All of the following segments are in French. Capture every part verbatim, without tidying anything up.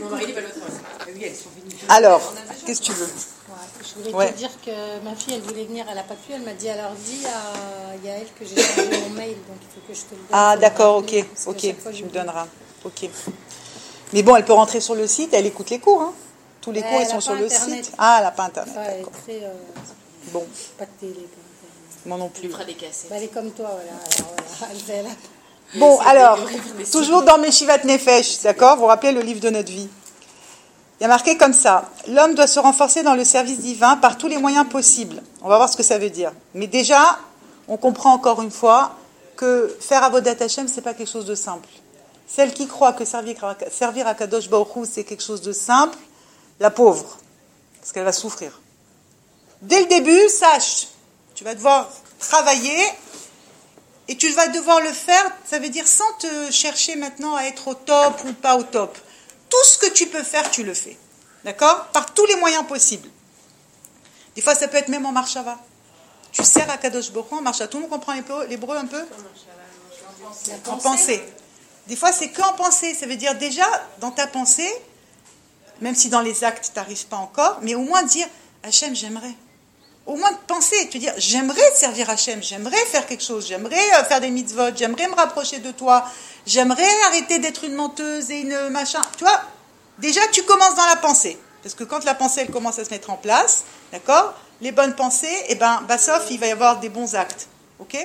Mon mari n'est pas le travail. Oui, elles sont venues. Alors, qu'est-ce que tu veux? Ouais, je voulais Ouais. te dire que ma fille, elle voulait venir, elle n'a pas pu. Elle m'a dit, alors dis à Yael que j'ai changé mon mail, donc il faut que je te le donne. Ah, Faut d'accord, me ok, rappeler, parce que ok, chaque fois, tu me j'oublie. donneras. Ok. Mais bon, elle peut rentrer sur le site, elle écoute les cours, hein. Tous les Ouais, cours, ils elle sont a sur pas le Internet. site. Ah, elle n'a pas Internet, Ouais, elle est d'accord. très. euh, Bon, pas de télé, pas Internet. moi non Tu plus. feras des cassettes. Bah, elle est comme toi, voilà. Alors, voilà. Elle fait, elle a- Bon, c'est alors, des livres, mais toujours c'est- dans Meshivat Nefesh, d'accord? Vous vous rappelez le livre de notre vie. Il y a marqué comme ça: l'homme doit se renforcer dans le service divin par tous les moyens possibles. On va voir ce que ça veut dire. Mais déjà, on comprend encore une fois que faire Avodat Hashem, c'est pas quelque chose de simple. Celle qui croit que servir, servir à Kadosh Baruch Hu, c'est quelque chose de simple, la pauvre, parce qu'elle va souffrir. Dès le début, sache, tu vas devoir travailler et tu vas devoir le faire, ça veut dire sans te chercher maintenant à être au top ou pas au top. Tout ce que tu peux faire, tu le fais. D'accord? Par tous les moyens possibles. Des fois, ça peut être même en marshava. Tu sers à Kadosh Baruch Hu en marshava. Tout le monde comprend l'hébreu un peu? En pensée. Des fois, c'est qu'en pensée. Ça veut dire déjà, dans ta pensée, même si dans les actes, tu n'arrives pas encore, mais au moins dire, Hachem, j'aimerais. Au moins de penser, te dire, j'aimerais servir Hachem, j'aimerais faire quelque chose, j'aimerais euh, faire des mitzvot, j'aimerais me rapprocher de toi, j'aimerais arrêter d'être une menteuse et une machin. Tu vois, déjà, tu commences dans la pensée. Parce que quand la pensée, elle commence à se mettre en place, d'accord, les bonnes pensées, eh ben, bah, sauf, il va y avoir des bons actes. Ok?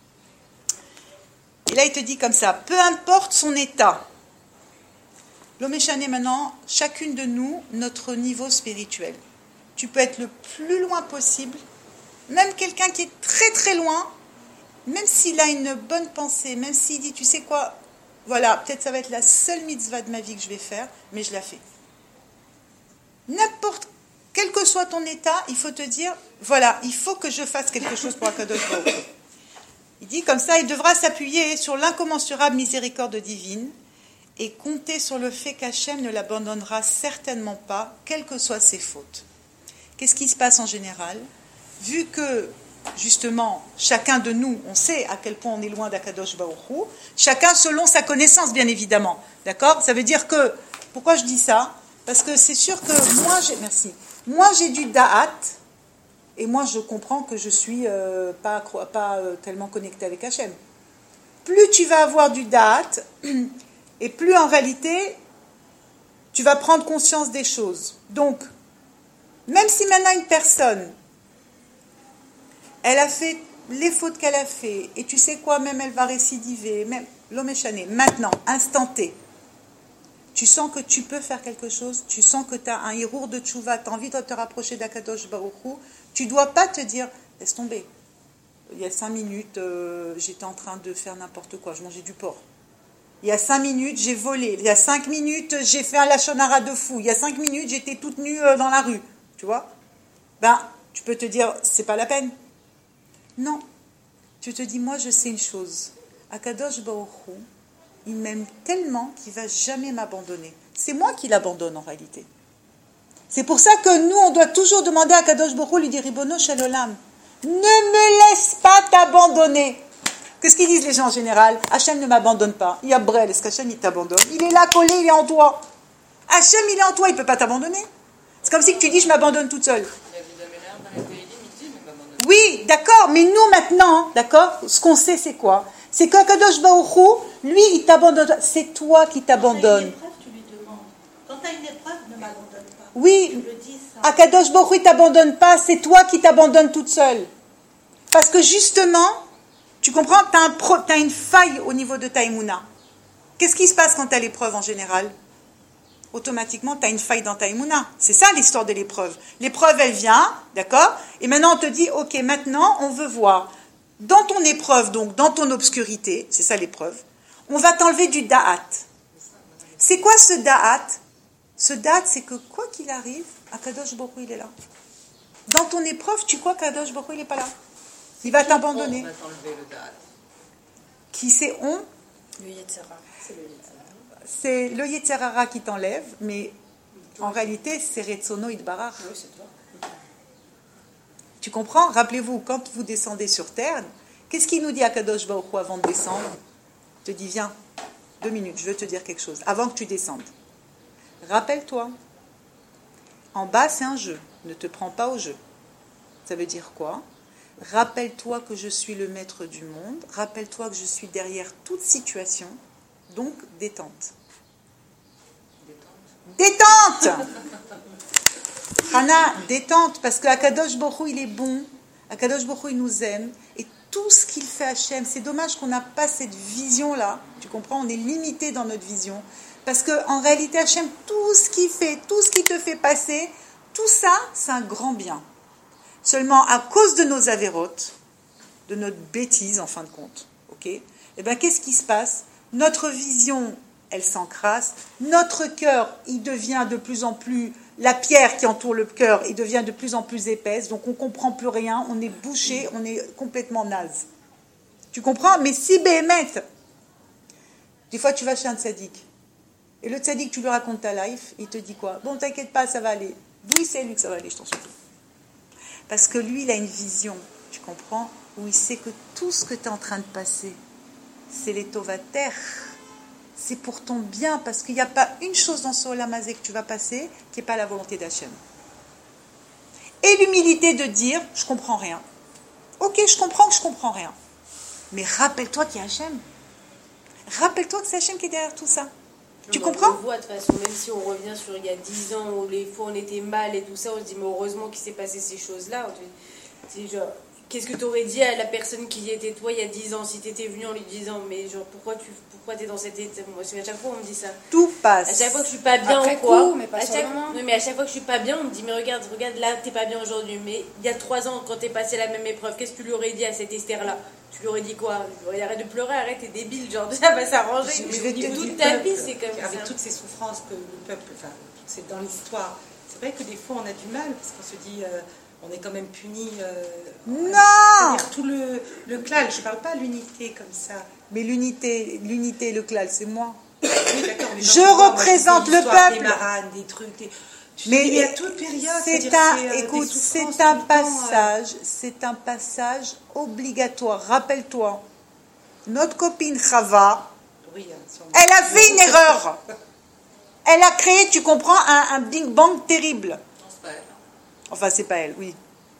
Et là, il te dit comme ça, peu importe son état. L'homme échané maintenant, chacune de nous, notre niveau spirituel. Tu peux être le plus loin possible, même quelqu'un qui est très très loin, même s'il a une bonne pensée, même s'il dit, tu sais quoi, voilà, peut-être ça va être la seule mitzvah de ma vie que je vais faire, mais je la fais. N'importe, quel que soit ton état, il faut te dire, voilà, il faut que je fasse quelque chose pour Akadosh Baruch Hu. Il dit comme ça, il devra s'appuyer sur l'incommensurable miséricorde divine et compter sur le fait qu'Hachem ne l'abandonnera certainement pas, quelles que soient ses fautes. Qu'est-ce qui se passe en général? Vu que, justement, chacun de nous, on sait à quel point on est loin d'Akadosh Baruch Hu, chacun selon sa connaissance, bien évidemment. D'accord? Ça veut dire que, pourquoi je dis ça? Parce que c'est sûr que moi, j'ai, merci, moi j'ai du da'at, et moi je comprends que je suis euh, pas, pas euh, tellement connecté avec Hachem. Plus tu vas avoir du da'at, et plus en réalité, tu vas prendre conscience des choses. Donc, même si maintenant une personne, elle a fait les fautes qu'elle a fait, et tu sais quoi, même elle va récidiver, même l'homme échané, maintenant, instant T, tu sens que tu peux faire quelque chose, tu sens que tu as un hirour de tchouva, tu as envie de te rapprocher d'Akadosh Baruch Hu, tu ne dois pas te dire, laisse tomber. Il y a cinq minutes, euh, j'étais en train de faire n'importe quoi, je mangeais du porc. Il y a cinq minutes, j'ai volé. Il y a cinq minutes, j'ai fait un lachonara de fou. Il y a cinq minutes, j'étais toute nue euh, dans la rue. Tu vois? Ben, tu peux te dire, c'est pas la peine. Non. Tu te dis, moi, je sais une chose. Akadosh Baruch Hu, il m'aime tellement qu'il va jamais m'abandonner. C'est moi qui l'abandonne en réalité. C'est pour ça que nous, on doit toujours demander à Akadosh Baruch Hu, lui dire, Ribono Shel Olam, ne me laisse pas t'abandonner. Qu'est-ce qu'ils disent les gens en général? Hachem ne m'abandonne pas. Il y a Brel, est-ce qu'Hachem il t'abandonne? Il est là collé, il est en toi. Hachem il est en toi, il ne peut pas t'abandonner. C'est comme si tu dis je m'abandonne toute seule. Oui, d'accord, mais nous maintenant, d'accord, ce qu'on sait c'est quoi? C'est qu'Akadosh Baruch Hu, lui il t'abandonne. C'est toi qui t'abandonnes. Quand tu as une épreuve, tu lui demandes. Quand tu as une épreuve, ne m'abandonne pas. Oui, Tu le dis ça. Akadosh Baruch Hu il t'abandonne pas, c'est toi qui t'abandonnes toute seule. Parce que justement, tu comprends, tu as, pro, t'as une faille au niveau de ta émouna. Qu'est-ce qui se passe quand tu as l'épreuve en général? Automatiquement, tu as une faille dans ta émouna. C'est ça l'histoire de l'épreuve. L'épreuve, elle vient, d'accord? Et maintenant, on te dit, ok, maintenant, on veut voir. Dans ton épreuve, donc dans ton obscurité, c'est ça l'épreuve, on va t'enlever du da'at. C'est quoi ce da'at? Ce da'at, c'est que quoi qu'il arrive, Akadosh Baruch Hu, il est là. Dans ton épreuve, tu crois qu'Akadosh Baruch Hu, il n'est pas là. Il va t'abandonner. On va t'enlever le da'at. Qui c'est on? Le Yetzirah, c'est le Yetzirah. C'est le Yetzirah qui t'enlève, mais en réalité, c'est Retsono Idbarach. Oui, c'est toi. Tu comprends? Rappelez-vous, quand vous descendez sur terre, qu'est-ce qu'il nous dit à Kadosh Baruch Hu avant de descendre? Il te dit, viens, deux minutes, je veux te dire quelque chose, avant que tu descendes. Rappelle-toi. En bas, c'est un jeu. Ne te prends pas au jeu. Ça veut dire quoi? Rappelle-toi que je suis le maître du monde. Rappelle-toi que je suis derrière toute situation. Donc, détente. Détente, détente Hana, détente, parce que Akadosh Baruch Hu, il est bon. Akadosh Baruch Hu, il nous aime. Et tout ce qu'il fait Hachem, c'est dommage qu'on n'a pas cette vision-là. Tu comprends? On est limité dans notre vision. Parce qu'en réalité, Hachem, tout ce qu'il fait, tout ce qu'il te fait passer, tout ça, c'est un grand bien. Seulement, à cause de nos avérotes, de notre bêtise, en fin de compte, ok? Eh bien, qu'est-ce qui se passe? Notre vision, elle s'encrasse. Notre cœur, il devient de plus en plus... La pierre qui entoure le cœur, il devient de plus en plus épaisse. Donc, on ne comprend plus rien. On est bouché, on est complètement naze. Tu comprends? Mais si béhémeth, des fois, tu vas chez un tzaddik. Et le tzaddik, tu lui racontes ta life, il te dit quoi? Bon, t'inquiète pas, ça va aller. D'où il sait, lui, que ça va aller, je t'en supplie. Parce que lui, il a une vision, tu comprends? Où il sait que tout ce que tu es en train de passer, c'est les tovater. C'est pour ton bien, parce qu'il n'y a pas une chose dans ce olam hazé que tu vas passer qui n'est pas la volonté d'Hachem. Et l'humilité de dire, je ne comprends rien. Ok, je comprends que je ne comprends rien. Mais rappelle-toi qu'il y a Hachem. Rappelle-toi que c'est Hachem qui est derrière tout ça. Tu non, comprends? On le voit de toute façon, même si on revient sur il y a dix ans où les fois on était mal et tout ça, on se dit mais heureusement qu'il s'est passé ces choses-là. C'est genre, qu'est-ce que tu aurais dit à la personne qui était toi il y a dix ans si tu étais venu en lui disant mais genre pourquoi tu pourquoi t'es dans cette état? Moi à chaque fois on me dit ça. Tout passe. À chaque fois que je suis pas bien Après ou quoi. coup, mais pas à sur chaque... le moment. Oui, mais à chaque fois que je suis pas bien, on me dit mais regarde, regarde là t'es pas bien aujourd'hui. Mais il y a trois ans quand t'es passé la même épreuve, qu'est-ce que tu lui aurais dit à cette Esther là? Tu lui aurais dit quoi? Je lui aurais dit arrête de pleurer, arrête, t'es débile, genre ça va s'arranger. Je- Mais je vais au niveau te de dire, ta peuple, vie c'est comme avec ça. toutes ces souffrances que le peuple, enfin, c'est dans l'histoire. C'est vrai que des fois on a du mal parce qu'on se dit, euh, on est quand même puni. Euh, Non! C'est-à-dire tout le, le clal, je parle pas l'unité comme ça. Mais l'unité, l'unité, le clal, c'est moi. Oui, d'accord, mais Je quand tu vois, moi, représente je fais le l'histoire peuple. Des maranes, des trucs, des... Tu Mais dis, mais à toute période, c'est c'est-à-dire un, c'est, euh, écoute, des souffrances c'est un tout le temps, euh, passage, c'est un passage obligatoire. Rappelle-toi, notre copine Chava, Oui, hein, sûrement. elle a fait une erreur. Elle a créé, tu comprends, un, un Big Bang terrible. Non, c'est pas elle. Enfin, c'est pas elle, oui.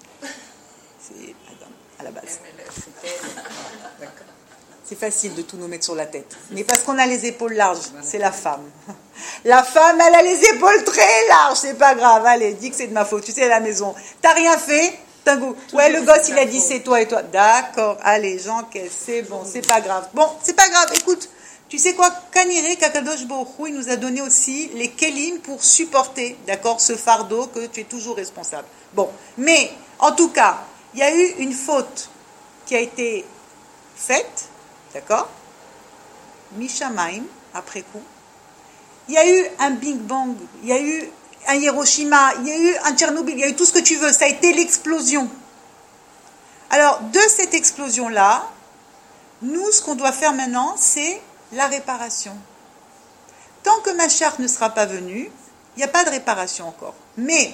C'est Adam, à la base. Elle, elle, c'est elle. D'accord. C'est facile de tout nous mettre sur la tête. Mais parce qu'on a les épaules larges, c'est la femme. La femme, elle a les épaules très larges, c'est pas grave. Allez, dis que c'est de ma faute, tu sais, à la maison. T'as rien fait, t'as un goût. Ouais, le gosse, il a dit c'est toi et toi. D'accord, allez, j'encaisse, c'est bon, c'est pas grave. Bon, c'est pas grave, écoute, tu sais quoi, Kanire, Kakadosh Baruch Hu, il nous a donné aussi les kelim pour supporter, d'accord, ce fardeau que tu es toujours responsable. Bon, mais, en tout cas, il y a eu une faute qui a été faite, d'accord, Mishamaim, après coup. Il y a eu un Big Bang, il y a eu un Hiroshima, il y a eu un Tchernobyl, il y a eu tout ce que tu veux, ça a été l'explosion. Alors, de cette explosion-là, nous, ce qu'on doit faire maintenant, c'est la réparation. Tant que Mashiach ne sera pas venu, il n'y a pas de réparation encore. Mais,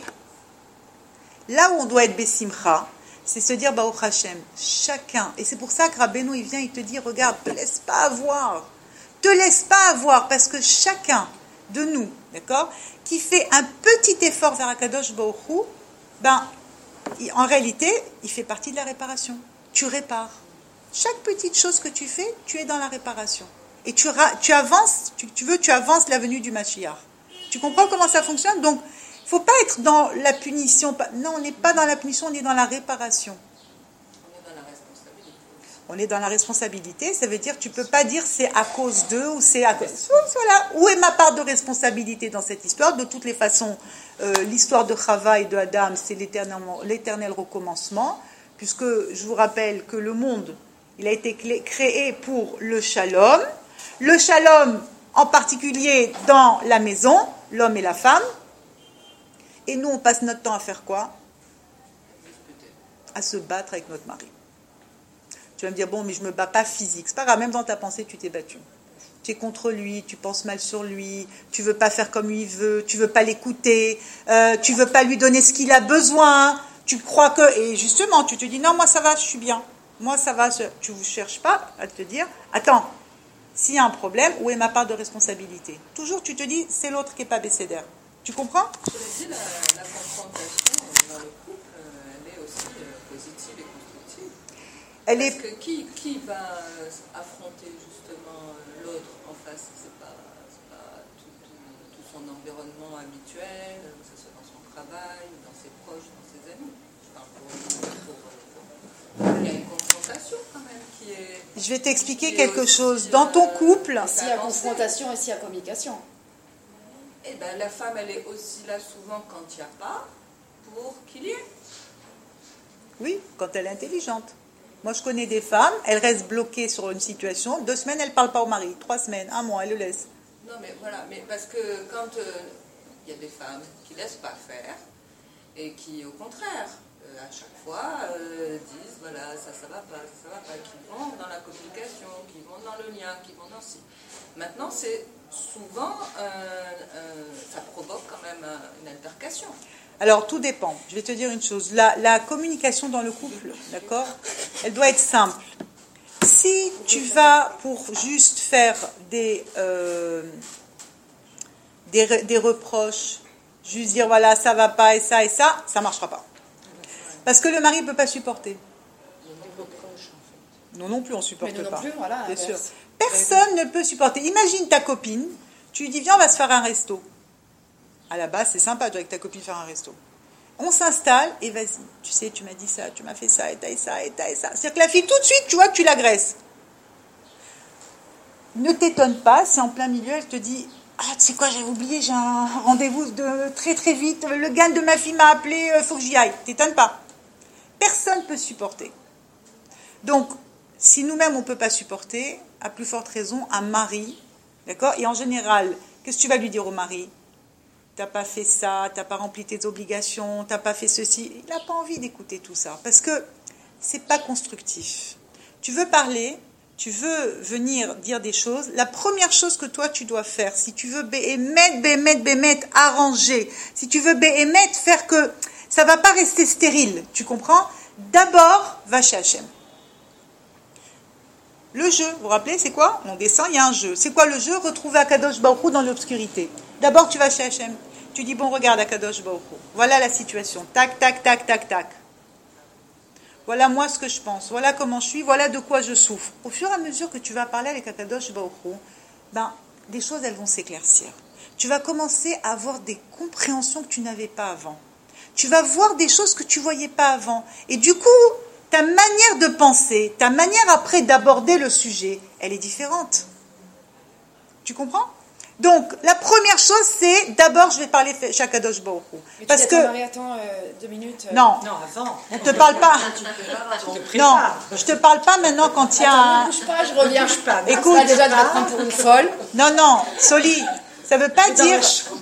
là où on doit être Bessimcha, c'est se dire, Baruch Hashem, chacun, et c'est pour ça que Rabbeinu, il vient, il te dit, regarde, te laisse pas avoir, te laisse pas avoir, parce que chacun de nous, d'accord, qui fait un petit effort vers Akadosh Baruch Hu, ben, il- en réalité, il fait partie de la réparation. Tu répares. Chaque petite chose que tu fais, tu es dans la réparation. Et tu, ra- tu avances, tu, tu veux, tu avances la venue du Mashiach. Tu comprends comment ça fonctionne? Donc, il ne faut pas être dans la punition. Pas- Non, on n'est pas dans la punition, on est dans la réparation. On est dans la responsabilité, ça veut dire tu ne peux pas dire c'est à cause d'eux ou c'est à cause... Voilà, où est ma part de responsabilité dans cette histoire? De toutes les façons, euh, l'histoire de Chava et de Adam, c'est l'éternel, l'éternel recommencement, puisque je vous rappelle que le monde, il a été clé- créé pour le shalom. Le shalom, en particulier dans la maison, l'homme et la femme. Et nous, on passe notre temps à faire quoi? À se battre avec notre mari. Tu vas me dire, bon, mais je ne me bats pas physique. C'est pas grave, même dans ta pensée, tu t'es battu. Tu es contre lui, tu penses mal sur lui, tu ne veux pas faire comme lui il veut, tu ne veux pas l'écouter, euh, tu ne veux pas lui donner ce qu'il a besoin, tu crois que... Et justement, tu te dis, non, moi ça va, je suis bien. Moi ça va, je- tu ne cherches pas à te dire, attends, S'il y a un problème, où est ma part de responsabilité? Toujours, tu te dis, c'est l'autre qui n'est pas bécédaire. Tu comprends? Je dit, la, la confrontation dans le couple, elle est aussi positive et constructive. Elle Parce est... que qui, qui va affronter justement l'autre en face? C'est pas, c'est pas tout, tout, tout son environnement habituel, que ce soit dans son travail, dans ses proches, dans ses amis. Je parle pour, pour, pour... Il y a une confrontation quand même qui est... Je vais t'expliquer qui est quelque aussi, chose. Dans ton euh, couple... S'il y a confrontation et s'il y a communication. Eh ben, la femme, elle est aussi là souvent quand il n'y a pas, pour qu'il y ait. Oui, quand elle est intelligente. Moi, je connais des femmes, elles restent bloquées sur une situation. Deux semaines, elles ne parlent pas au mari. Trois semaines, un mois, elles le laissent. Non, mais voilà, mais parce que quand il euh, y a des femmes qui ne laissent pas faire et qui, au contraire, euh, à chaque fois, euh, disent, voilà, ça, ça va pas, ça, ça va pas, qui vont dans la communication, qui vont dans le lien, qui vont dans ci. Maintenant, c'est souvent, euh, euh, ça provoque quand même euh, une altercation. Alors, tout dépend. Je vais te dire une chose. La, la communication dans le couple, d'accord, elle doit être simple. Si tu vas pour juste faire des, euh, des, des reproches, juste dire, voilà, ça va pas et ça et ça, ça ne marchera pas. Parce que le mari ne peut pas supporter. Nous non plus, on ne supporte Mais nous non pas. plus, voilà, Bien sûr. inverse. Personne ne peut supporter. Imagine ta copine, tu lui dis, viens, on va se faire un resto. À la base, c'est sympa de avec ta copine faire un resto. On s'installe et vas-y. Tu sais, tu m'as dit ça, tu m'as fait ça, et t'as et ça, et t'as et ça. C'est-à-dire que la fille, tout de suite, tu vois que tu l'agresses. Ne t'étonne pas si en plein milieu, elle te dit, ah, tu sais quoi, j'avais oublié, j'ai un rendez-vous de très très vite, le gars de ma fille m'a appelé, il faut que j'y aille. T'étonne pas. Personne ne peut supporter. Donc, si nous-mêmes, on ne peut pas supporter, à plus forte raison, un mari, d'accord? Et en général, qu'est-ce que tu vas lui dire au mari? T'as pas fait ça, t'as pas rempli tes obligations, t'as pas fait ceci. Il n'a pas envie d'écouter tout ça, parce que c'est pas constructif. Tu veux parler, tu veux venir dire des choses, la première chose que toi tu dois faire, si tu veux béhémettre, béhémettre, béhémettre, arranger, si tu veux béhémettre, faire que ça va pas rester stérile, tu comprends? D'abord, va chez Hachem. Le jeu, vous vous rappelez, c'est quoi? On descend, il y a un jeu. C'est quoi le jeu? Retrouver Akadosh Baruch Hu dans l'obscurité. D'abord, tu vas chez Hachem. Tu dis, bon, regarde Akadosh Baruch Hu. Voilà la situation. Tac, tac, tac, tac, tac. Voilà moi ce que je pense. Voilà comment je suis. Voilà de quoi je souffre. Au fur et à mesure que tu vas parler avec Akadosh Baruch Hu, ben, des choses, elles vont s'éclaircir. Tu vas commencer à avoir des compréhensions que tu n'avais pas avant. Tu vas voir des choses que tu ne voyais pas avant. Et du coup, ta manière de penser, ta manière après d'aborder le sujet, elle est différente. Tu comprends? Donc, la première chose, c'est, d'abord, je vais parler Shakadosh Baruch Hu. Parce que... Marie, attends euh, deux minutes. Euh... Non, Non, avant. on ne te parle pas. Non, je ne te parle pas maintenant quand il y a Attends, un... ne bouge pas, je reviens. bouge pas. Écoute. Là, déjà, tu vas te prendre pour une folle. Non, non, Soli, ça ne veut pas dire...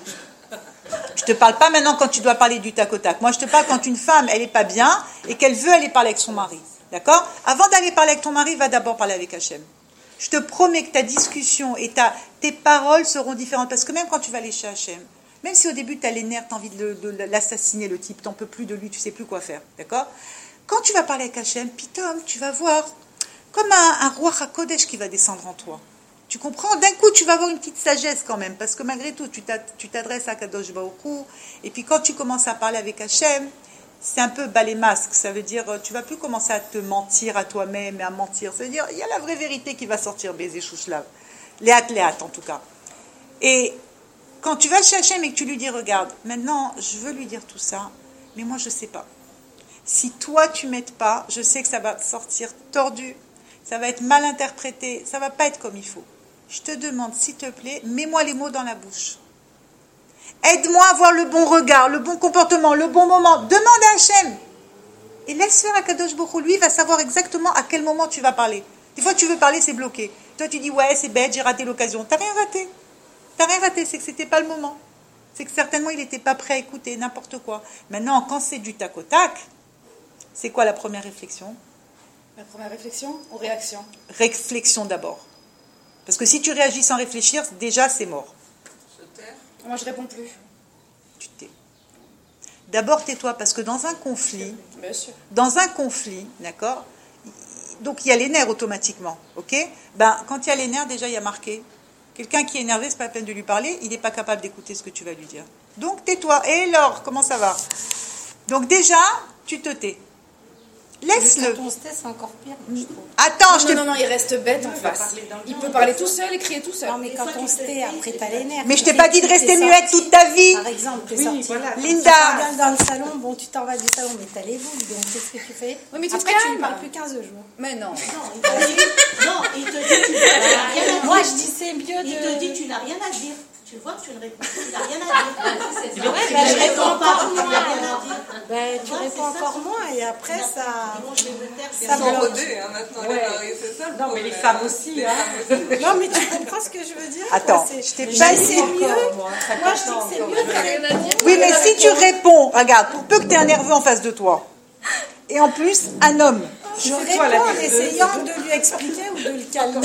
Je te parle pas maintenant quand tu dois parler du tac au tac. Moi, je te parle quand une femme, elle n'est pas bien et qu'elle veut aller parler avec son mari. D'accord? Avant d'aller parler avec ton mari, va d'abord parler avec Hachem. Je te promets que ta discussion et ta, tes paroles seront différentes. Parce que même quand tu vas aller chez Hachem, même si au début tu as les nerfs, tu as envie de, de, de l'assassiner, le type, tu n'en peux plus de lui, tu ne sais plus quoi faire. D'accord? Quand tu vas parler avec Hachem, pitom, tu vas voir comme un, un roi HaKodesh qui va descendre en toi. Tu comprends? D'un coup, tu vas avoir une petite sagesse quand même, parce que malgré tout, tu t'adresses à Kadosh Baruch Hu, et puis quand tu commences à parler avec Hachem, c'est un peu bas les masques, ça veut dire, tu vas plus commencer à te mentir à toi-même et à mentir, ça veut dire, il y a la vraie vérité qui va sortir, baiser chouchlav, léat léat en tout cas. Et quand tu vas chez Hachem et que tu lui dis, regarde, maintenant, je veux lui dire tout ça, mais moi, je sais pas. Si toi, tu m'aides pas, je sais que ça va sortir tordu, ça va être mal interprété, ça va pas être comme il faut. Je te demande, s'il te plaît, mets-moi les mots dans la bouche. Aide-moi à avoir le bon regard, le bon comportement, le bon moment. Demande à Hachem. Et laisse faire à Kadosh Baruch Hu. Lui, il va savoir exactement à quel moment tu vas parler. Des fois, tu veux parler, c'est bloqué. Toi, tu dis, ouais, c'est bête, j'ai raté l'occasion. T'as rien raté. T'as rien raté, c'est que c'était pas le moment. C'est que certainement, il n'était pas prêt à écouter n'importe quoi. Maintenant, quand c'est du tac au tac, c'est quoi la première réflexion? La première réflexion ou réaction? Réflexion d'abord. Parce que si tu réagis sans réfléchir, déjà c'est mort. Se taire. Moi, je réponds plus. Tu tais. D'abord tais-toi, parce que dans un conflit, Bien sûr. dans un conflit, d'accord, donc il y a les nerfs automatiquement, ok? Ben, quand il y a les nerfs, déjà, il y a marqué. Quelqu'un qui est énervé, c'est pas la peine de lui parler, il n'est pas capable d'écouter ce que tu vas lui dire. Donc, tais-toi. Et Laure, comment ça va? Donc déjà, tu te tais. Laisse-le. Quand on se tait, c'est encore pire, je trouve. Attends, je Non, te... non, non, il reste bête en face. Il peut parler tout seul et crier tout seul. Non, mais quand on se tait, après, t'as les nerfs. Mais je Tu t'ai pas sais, dit de tu rester t'es muette sorti. toute ta vie. Par exemple, t'es Oui, sorti. voilà. Tu Linda. t'engueules dans le salon, bon, tu t'en vas du salon, mais t'as les boules, donc qu'est-ce que tu fais? Oui, mais tu te Après, tu calmes. ne parles plus quinze jours. Mais non. Non, il te dit, non, il te dit tu n'as rien à dire. Moi, je dis c'est mieux de... Il te dit tu n'as rien à dire. Tu vois que tu ne réponds, tu n'as rien à dire. Ouais, ben, je réponds encore tu n'as moins. rien à dire. Ben, tu Ouais, réponds c'est ça. encore moins, et après, ça... Sinon, je vais me taire. Ça Ils sont bloque. rodés, hein, maintenant, les Ouais. maris, c'est ça le Non, mais les problème. femmes aussi, Les hein. femmes aussi. Non, mais tu comprends ce que je veux dire? Attends, quoi, c'est- je t'ai je pas dis dit c'est encore, mieux. moi, ça Moi, je dis t'attend que c'est encore. mieux de répondre. Oui, mais si tu réponds, regarde, pour peu que tu aies un nerveux en face de toi, et en plus, un homme, Je C'est toi, la réponds en nerveuse. essayant de lui expliquer ou de le calmer.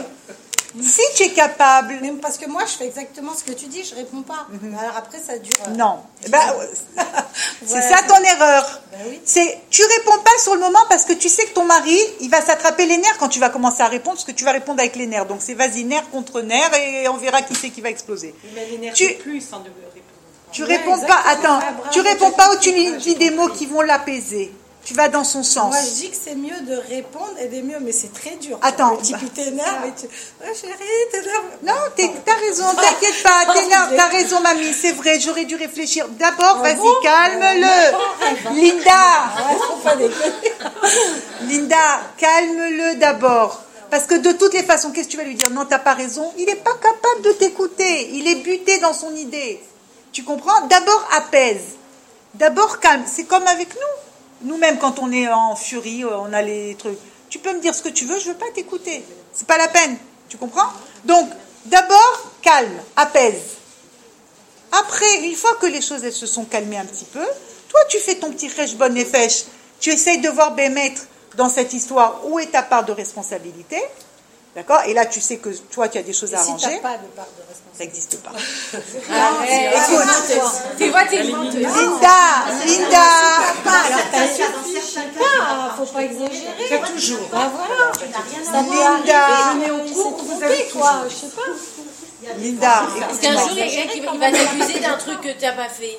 si tu es capable... Même parce que moi, je fais exactement ce que tu dis, je réponds pas. Alors après, ça dure. euh, Non. Ben, ouais, c'est Ouais. ça ton erreur. Ben oui. C'est tu réponds pas sur le moment parce que tu sais que ton mari, il va s'attraper les nerfs quand tu vas commencer à répondre, parce que tu vas répondre avec les nerfs. Donc c'est vas-y, nerf contre nerf, et on verra qui c'est qui va exploser. Mais l'énerve Tu- plus sans de répondre. Tu Ouais, réponds pas, exactement. attends, Ah, bravo, tu réponds t'as pas ou compris. tu lui dis des mots qui vont l'apaiser. Tu vas dans son sens. Moi, je dis que c'est mieux de répondre et des mieux, mais c'est très dur. Attends, Tu bah, tu t'énerves et tu. Ouais, chérie, t'énerves. Non, t'es- t'as raison, t'inquiète pas, t'énerves, t'as raison, mamie, c'est vrai, j'aurais dû réfléchir. D'abord, Ah vas-y, bon calme-le. Linda, Ouais, faut pas déconner. Linda, calme-le d'abord. Parce que de toutes les façons, qu'est-ce que tu vas lui dire? Non, t'as pas raison. Il n'est pas capable de t'écouter. Il est buté dans son idée. Tu comprends? D'abord, apaise. D'abord, calme. C'est comme avec nous. Nous-mêmes, quand on est en furie, on a les trucs. Tu peux me dire ce que tu veux, je veux pas t'écouter. C'est pas la peine. Tu comprends? Donc, d'abord, calme, apaise. Après, une fois que les choses elles se sont calmées un petit peu, toi, tu fais ton petit rêche bonne et fèche. Tu essayes de voir Bémettre dans cette histoire où est ta part de responsabilité. D'accord? Et là, tu sais que toi, tu as des choses Et à si arranger. t'as pas de part de Ça responsabilité. n'existe pas. Arrête, Écoute. tu vois, t'es une menteuse. Linda, Linda, Alors, t'as Dans certains cas, pas, faut pas exagérer. C'est toujours. Bah voilà. tu n'as rien à Ça peut Linda. arriver, mais il s'est trompé, quoi. Je sais pas. Linda, Parce qu'un jour, il y a quelqu'un qui va- il va t'accuser d'un truc que tu n'as pas fait.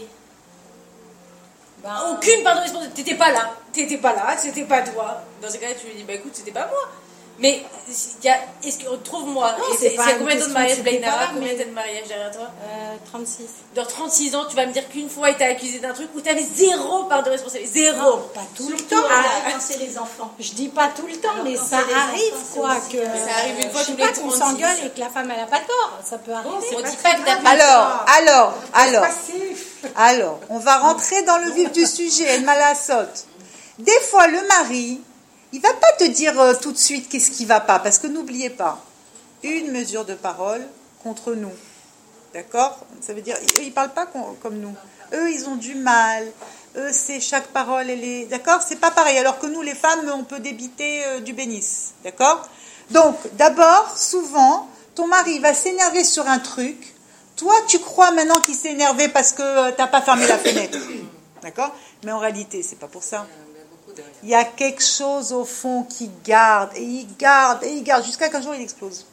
Bah, Aucune part de responsabilité. T'étais pas là. T'étais pas là. C'était pas toi. Dans ce cas-là, tu lui dis, bah écoute, c'était pas moi. Mais il y a, est-ce que trouve-moi, Non, et c'est c'est pas c'est une combien de temps de question mariage, de c'était Blainara, pas là, combien mais- de temps de mariage derrière toi? Euh, trente-six. Dans trente-six ans, tu vas me dire qu'une fois, il t'a accusé d'un truc où tu avais zéro part de responsabilité. Zéro. Non, pas tout le Surtout temps. euh, quand c'est les enfants. Je dis pas tout le temps, mais quand ça c'est les arrive, enfants, c'est quoi. aussi- Que, Ça arrive une fois je sais tous pas les qu'on trente-six. s'engueule et que la femme, elle a pas tort. Ça peut arriver. On dit pas que t'as pas alors, alors, alors, Passif. alors, on va rentrer dans le vif du sujet, El Malassot. Des fois, le mari, il va pas te dire euh, tout de suite qu'est-ce qui va pas, parce que n'oubliez pas, une mesure de parole contre nous. D'accord? Ça veut dire, eux, ils parlent pas com- comme nous. Eux, ils ont du mal. Eux, c'est chaque parole, elle est... D'accord? C'est pas pareil. Alors que nous, les femmes, on peut débiter euh, du bénis. D'accord? Donc, d'abord, souvent, ton mari va s'énerver sur un truc. Toi, tu crois maintenant qu'il s'est énervé parce que euh, t'as pas fermé la fenêtre. D'accord? Mais en réalité, c'est pas pour ça. Il y a beaucoup derrière. Il y a quelque chose au fond qui garde, et il garde, et il garde, jusqu'à qu'un jour il explose.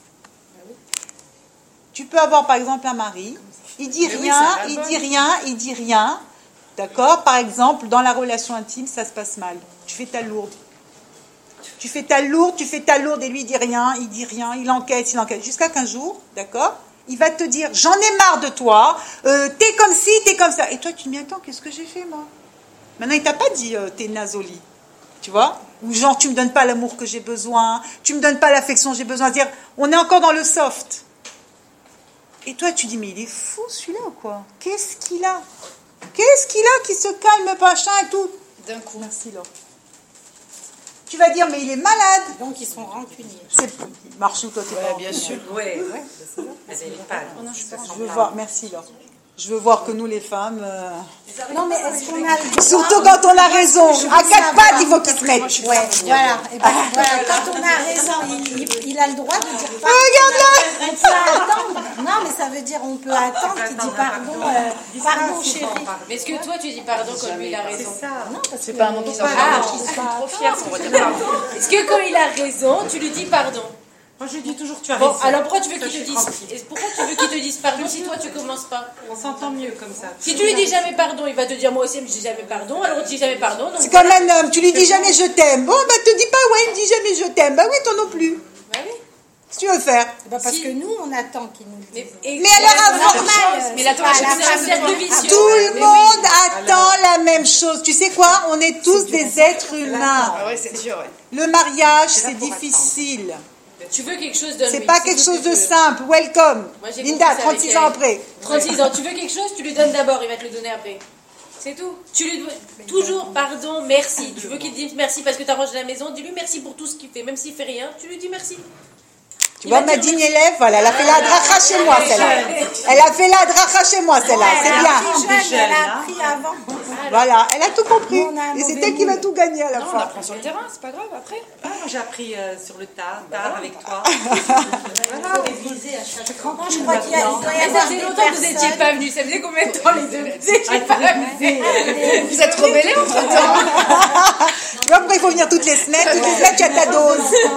Tu peux avoir par exemple un mari, il dit Mais oui, rien, c'est il la dit bonne. rien, il dit rien. D'accord? Par exemple, dans la relation intime, ça se passe mal. Tu fais ta lourde. Tu fais ta lourde, tu fais ta lourde, et lui il dit rien, il dit rien, il enquête, il enquête. Jusqu'à qu'un jour, d'accord? Il va te dire, j'en ai marre de toi, euh, t'es comme ci, t'es comme ça. Et toi, tu te dis, attends, qu'est-ce que j'ai fait, moi? Maintenant, il t'a pas dit, euh, t'es nasoli. Tu vois? Ou genre, tu me donnes pas l'amour que j'ai besoin, tu me donnes pas l'affection que j'ai besoin. C'est-à-dire, on est encore dans le soft. Et toi, tu dis, mais il est fou, celui-là, ou quoi? Qu'est-ce qu'il a? Qu'est-ce qu'il a qui se calme, machin et tout? D'un coup. Merci, Laure. Tu vas dire, mais il est malade. Donc, ils sont rancuniers. C'est Marchou, toi, t'es pas bien rancunier. sûr. Ouais, ouais. Elle est pâle. Je veux voir. Merci, Laure. Je veux voir que nous, les femmes... euh, Non, mais est-ce qu'on a le droit... Surtout quand on a raison. À quatre pattes, il faut qu'il se mette. Ouais, voilà. Et ben, voilà. Quand on a raison, il, il- il a le droit de dire pardon. Regarde-le. On peut attendre. Non, mais ça veut dire on peut attendre qu'il dit pardon, euh, pardon chérie. Mais est-ce que toi tu dis pardon quand lui il a raison? Non, parce C'est que- pas un moment qui s'en Ah. va, qui sont trop fiers pour dire pardon. Est-ce que quand il a raison, tu lui dis pardon? Moi, je dis toujours, tu as Bon, raison. alors pourquoi tu veux Ça, qu'il te je suis dise tranquille. et pourquoi tu veux qu'il te dise pardon si toi tu commences pas? On s'entend mieux comme ça. Si tu lui dis jamais pardon, il va te dire moi aussi je dis jamais pardon, alors on te dit jamais pardon. Donc C'est comme un homme, tu lui dis jamais je t'aime. Bon, bah te dis pas, ouais, il me dit jamais je t'aime. Bah oui, toi non plus. Bah oui. Qu'est-ce que tu veux faire? Bah, parce Si. que nous, on attend qu'il nous le Mais, dise. et- Mais alors, avant- Normal, Mais là, toi, c'est c'est pas à la un fin cercle de- vicieux. Tout le Mais monde attend la même chose. Tu sais quoi? On est tous des êtres humains. Ah ouais, c'est dur, ouais. Le mariage, c'est difficile. Tu veux quelque chose, donne-lui. C'est pas quelque tout ce chose que de tu veux. simple. Welcome. Moi, j'ai Linda, compris ça avec trente-six ans elle. après. trente-six ans, tu veux quelque chose, tu lui donnes d'abord, il va te le donner après. C'est tout. Tu lui dois toujours pardon, merci. Tu veux qu'il te dise merci parce que tu arranges la maison, dis-lui merci pour tout ce qu'il fait. Même s'il fait rien, tu lui dis merci. Tu Il vois, va ma dire digne merci. élève, voilà, elle a fait la dracha chez moi, celle-là. Elle a fait la dracha chez moi, celle-là. C'est Elle a bien. appris jeune, elle a appris avant. Voilà, elle a tout compris. Nous, on a un Et c'est mauvais elle qui va moule. tout gagner à la Non, on fin. apprend sur le terrain, c'est pas grave après. Ah, moi, j'ai appris euh, sur le tas, tard avec toi. Réviser à chaque fois. Non, je crois qu'il y a, il doit y Mais ça avoir faisait des longtemps que vous n'étiez personnes. pas venus. Ça faisait combien de temps les deux Vous n'étiez pas venus. Vous êtes rebellés entre temps. Tu vois pourquoi il faut venir toutes les semaines? Toutes les semaines, tu as ta dose.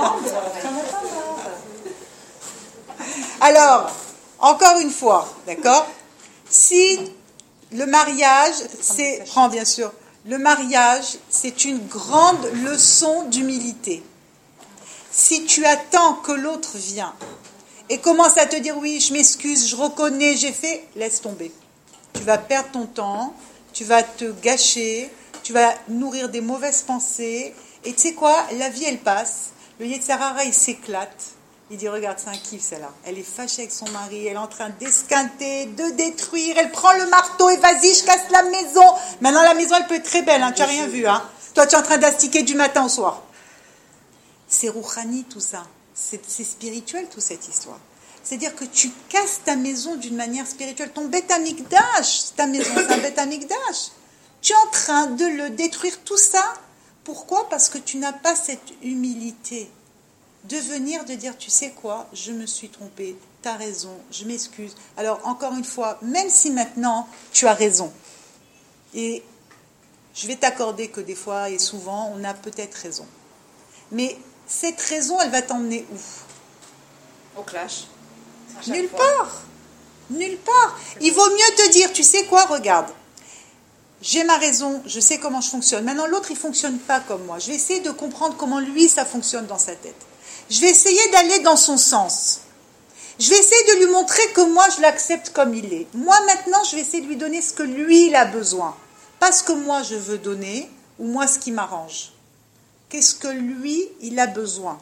Alors, encore une fois, d'accord? Si le mariage, c'est... Prends bien sûr. Le mariage, c'est une grande leçon d'humilité. Si tu attends que l'autre vienne et commence à te dire oui, je m'excuse, je reconnais, j'ai fait, laisse tomber. Tu vas perdre ton temps, tu vas te gâcher, tu vas nourrir des mauvaises pensées. Et tu sais quoi, la vie, elle passe. Le Yetzirah, il s'éclate. Il dit, regarde, c'est un kiff, celle-là. Elle est fâchée avec son mari, elle est en train d'esquinter, de détruire. Elle prend le marteau et vas-y, je casse la maison. Maintenant, la maison, elle peut être très belle, hein, tu n'as rien vu. Hein. Toi, tu es en train d'astiquer du matin au soir. C'est rouhani, tout ça. C'est, c'est spirituel, toute cette histoire. C'est-à-dire que tu casses ta maison d'une manière spirituelle. Ton Beth Amikdash, ta maison, c'est un Beth Amikdash. Tu es en train de le détruire, tout ça. Pourquoi? Parce que tu n'as pas cette humilité de venir, de dire, tu sais quoi, je me suis trompée, tu as raison, je m'excuse. Alors, encore une fois, même si maintenant, tu as raison, et je vais t'accorder que des fois et souvent, on a peut-être raison. Mais cette raison, elle va t'emmener où? Au clash. À chaque Nulle fois. part. Nulle part. Il vaut mieux te dire, tu sais quoi, regarde, j'ai ma raison, je sais comment je fonctionne. Maintenant, l'autre, il ne fonctionne pas comme moi. Je vais essayer de comprendre comment lui, ça fonctionne dans sa tête. Je vais essayer d'aller dans son sens. Je vais essayer de lui montrer que moi, je l'accepte comme il est. Moi, maintenant, je vais essayer de lui donner ce que lui, il a besoin. Pas ce que moi, je veux donner, ou moi, ce qui m'arrange. Qu'est-ce que lui, il a besoin?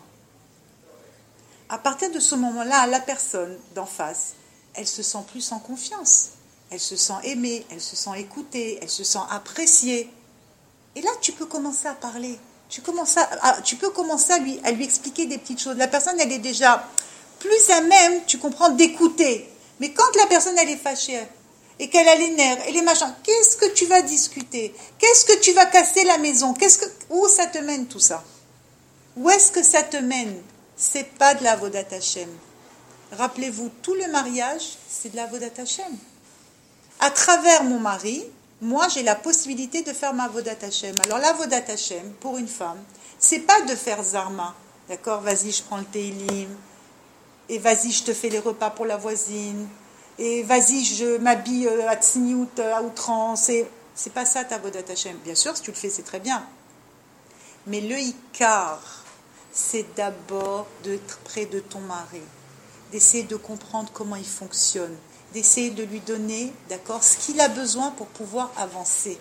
À partir de ce moment-là, la personne d'en face, elle se sent plus en confiance. Elle se sent aimée, elle se sent écoutée, elle se sent appréciée. Et là, tu peux commencer à parler. Tu, commences à, à- tu peux commencer à lui, à lui expliquer des petites choses. La personne, elle est déjà plus à même, tu comprends, d'écouter. Mais quand la personne, elle est fâchée et qu'elle a les nerfs et les machins, qu'est-ce que tu vas discuter? Qu'est-ce que tu vas casser la maison? Qu'est-ce que, où ça te mène tout ça? Où est-ce que ça te mène? C'est pas de la Avodat Hashem. Rappelez-vous, tout le mariage, c'est de la Avodat Hashem. À travers mon mari, moi, j'ai la possibilité de faire ma Avodat Hashem. Alors, la Avodat Hashem, pour une femme, c'est pas de faire Zarma. D'accord? Vas-y, je prends le Teilim. Et vas-y, je te fais les repas pour la voisine. Et vas-y, je m'habille euh, à Tsiniout, à outrance. Et c'est pas ça ta Avodat Hashem. Bien sûr, si tu le fais, c'est très bien. Mais le Ikar, c'est d'abord d'être près de ton mari. D'essayer de comprendre comment il fonctionne. D'essayer de lui donner, d'accord, ce qu'il a besoin pour pouvoir avancer.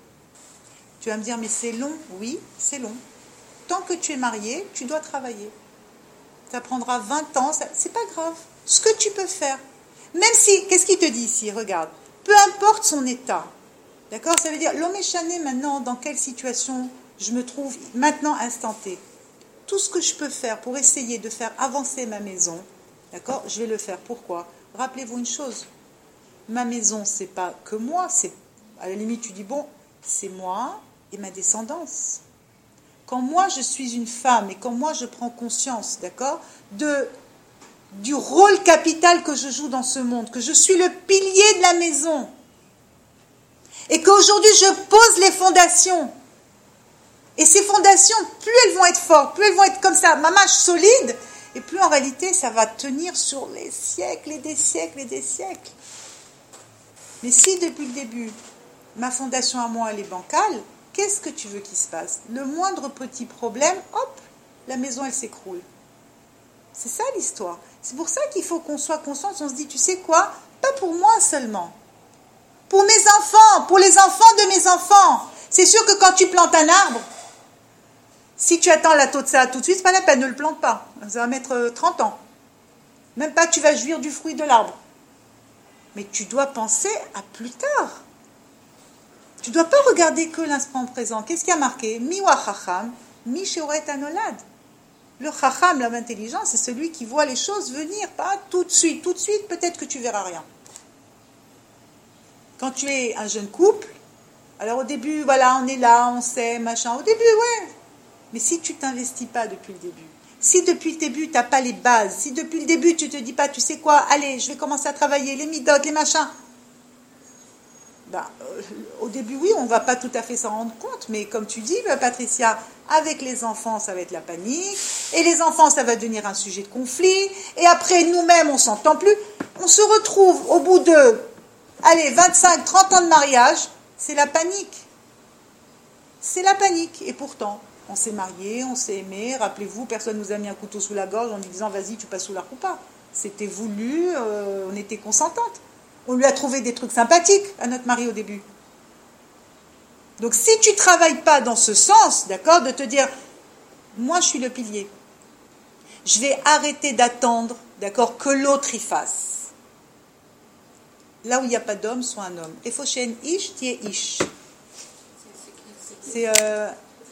Tu vas me dire, mais c'est long? Oui, c'est long. Tant que tu es marié, tu dois travailler. Ça prendra vingt ans, ça, c'est pas grave. Ce que tu peux faire. Même si, qu'est-ce qu'il te dit ici? Regarde. Peu importe son état. D'accord? Ça veut dire, l'homme échané maintenant, dans quelle situation je me trouve maintenant instant T. Tout ce que je peux faire pour essayer de faire avancer ma maison, d'accord? Je vais le faire. Pourquoi? Rappelez-vous une chose. ma maison, c'est pas que moi, c'est à la limite tu dis bon, c'est moi et ma descendance. Quand moi je suis une femme et quand moi je prends conscience, d'accord, de du rôle capital que je joue dans ce monde, que je suis le pilier de la maison, et qu'aujourd'hui je pose les fondations. Et ces fondations, plus elles vont être fortes, plus elles vont être comme ça, mamache solide, et plus en réalité ça va tenir sur les siècles et des siècles et des siècles. Mais si depuis le début, ma fondation à moi elle est bancale, qu'est-ce que tu veux qu'il se passe? Le moindre petit problème, hop, la maison elle s'écroule. C'est ça l'histoire. C'est pour ça qu'il faut qu'on soit conscient, on se dit, tu sais quoi, pas pour moi seulement. Pour mes enfants, pour les enfants de mes enfants. C'est sûr que quand tu plantes un arbre, si tu attends la taux de ça tout de suite, c'est pas la peine, ne le plante pas. Ça va mettre trente ans. Même pas tu vas jouir du fruit de l'arbre. Mais tu dois penser à plus tard. Tu ne dois pas regarder que l'instant présent. Qu'est-ce qui a marqué? Mi wa chacham, mi sheoret anolad. Le chacham, l'homme intelligent, c'est celui qui voit les choses venir, pas tout de suite. Tout de suite, peut-être que tu verras rien. Quand tu es un jeune couple, alors au début, voilà, on est là, on sait, machin. Au début, ouais. Mais si tu t'investis pas depuis le début, si depuis le début, tu n'as pas les bases, si depuis le début, tu te dis pas, tu sais quoi, allez, je vais commencer à travailler, les midotes, les machins. Ben, euh, au début, oui, on ne va pas tout à fait s'en rendre compte, mais comme tu dis, Patricia, avec les enfants, ça va être la panique, et les enfants, ça va devenir un sujet de conflit, et après, nous-mêmes, on ne s'entend plus. On se retrouve au bout de, allez, vingt-cinq, trente ans de mariage, c'est la panique. C'est la panique, et pourtant, on s'est mariés, on s'est aimés, rappelez-vous, personne nous a mis un couteau sous la gorge en nous disant, vas-y, tu passes sous la coupa. C'était voulu, euh, on était consentantes. On lui a trouvé des trucs sympathiques à notre mari au début. Donc si tu ne travailles pas dans ce sens, d'accord, de te dire, moi je suis le pilier, je vais arrêter d'attendre, d'accord, que l'autre y fasse. Là où il n'y a pas d'homme, sois un homme. Et foshen ish, tié ish. C'est euh,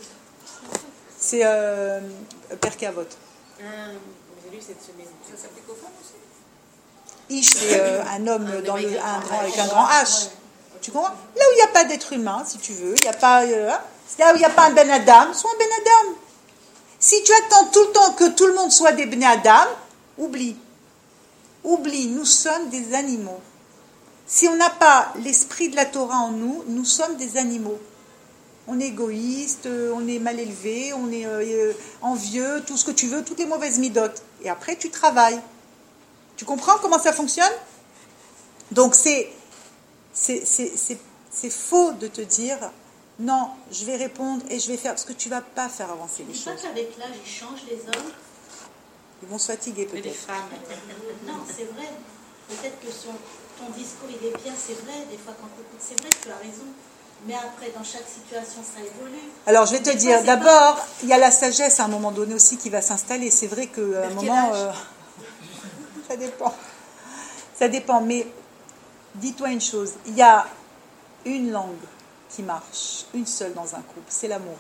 c'est euh, Perkei Avot. Ah, j'ai lu cette semaine. Ça s'applique aux femmes aussi? Ish, c'est euh, un homme dans le, un grand, avec un grand H. Tu comprends? Là où il n'y a pas d'être humain, si tu veux, il y a pas, euh, là où il n'y a pas un Ben Adam, sois un Ben Adam. Si tu attends tout le temps que tout le monde soit des Ben Adam, oublie. Oublie, nous sommes des animaux. Si on n'a pas l'esprit de la Torah en nous, nous sommes des animaux. On est égoïste, on est mal élevé, on est euh, envieux, tout ce que tu veux, toutes les mauvaises midotes. Et après, tu travailles. Tu comprends comment ça fonctionne? Donc, c'est, c'est, c'est, c'est, c'est faux de te dire, non, je vais répondre et je vais faire, parce que tu ne vas pas faire avancer les Tu dis pas choses. qu'avec l'âge, ils changent les hommes? Ils vont se fatiguer Mais les peut-être. femmes. Non, c'est vrai. Peut-être que son, ton discours, il est bien, c'est vrai. Des fois, quand tu écoutes, c'est vrai, tu as raison. Mais après, dans chaque situation, ça évolue. Alors, je vais te Des dire, fois, c'est d'abord, il y a la sagesse à un moment donné aussi qui va s'installer. C'est vrai qu'à un Vers quel moment... âge euh, ça dépend. Ça dépend, mais dis-toi une chose. Il y a une langue qui marche, une seule dans un couple, c'est l'amour.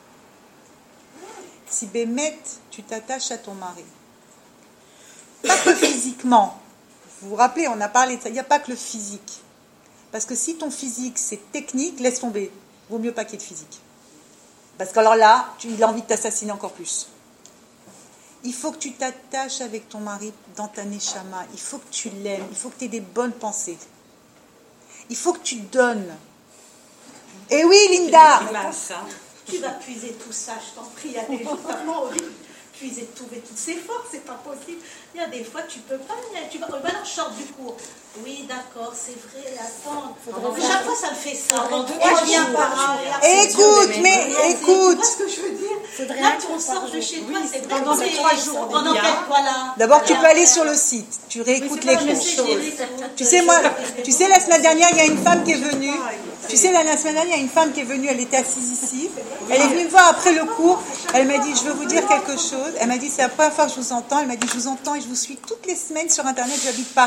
Si Bémet, tu t'attaches à ton mari, pas que physiquement, vous vous rappelez, on a parlé de ça, il n'y a pas que le physique. Parce que si ton physique, c'est technique, laisse tomber. Vaut mieux pas qu'il y ait de physique. Parce qu'alors là, tu, il a envie de t'assassiner encore plus. Il faut que tu t'attaches avec ton mari dans ta neshama. Il faut que tu l'aimes. Il faut que tu aies des bonnes pensées. Il faut que tu donnes. Et oui, Linda. Tu vas puiser tout ça, je t'en prie. Il y a des fois, vraiment horrible. Puiser, trouver toutes ces forces, c'est pas possible. Il y a des fois, tu peux pas. Tu vas, maintenant, je sors du cours. Oui, d'accord, c'est vrai, attends. Mais chaque fois, ça me fait ça. Et je viens par arrière. Écoute, mais Tu vois écoute. ce que je veux dire? Là, tu sors de chez toi, c'est vrai. pendant que c'est- trois jours, on est Pendant bien. quelques, voilà. D'abord, tu Voilà. peux aller sur le site. Tu réécoutes les Je cours. sais, je les réécoute. Tu sais, moi, tu sais, la semaine dernière, il y a une femme qui est venue. Tu sais, la, la semaine dernière, il y a une femme qui est venue, elle était assise ici. Elle est venue me voir après le cours. Elle m'a dit, je veux vous dire quelque chose. Elle m'a dit, c'est la première fois que je vous entends. Elle m'a dit, je vous entends et je vous suis toutes les semaines sur Internet, j'habite Paris.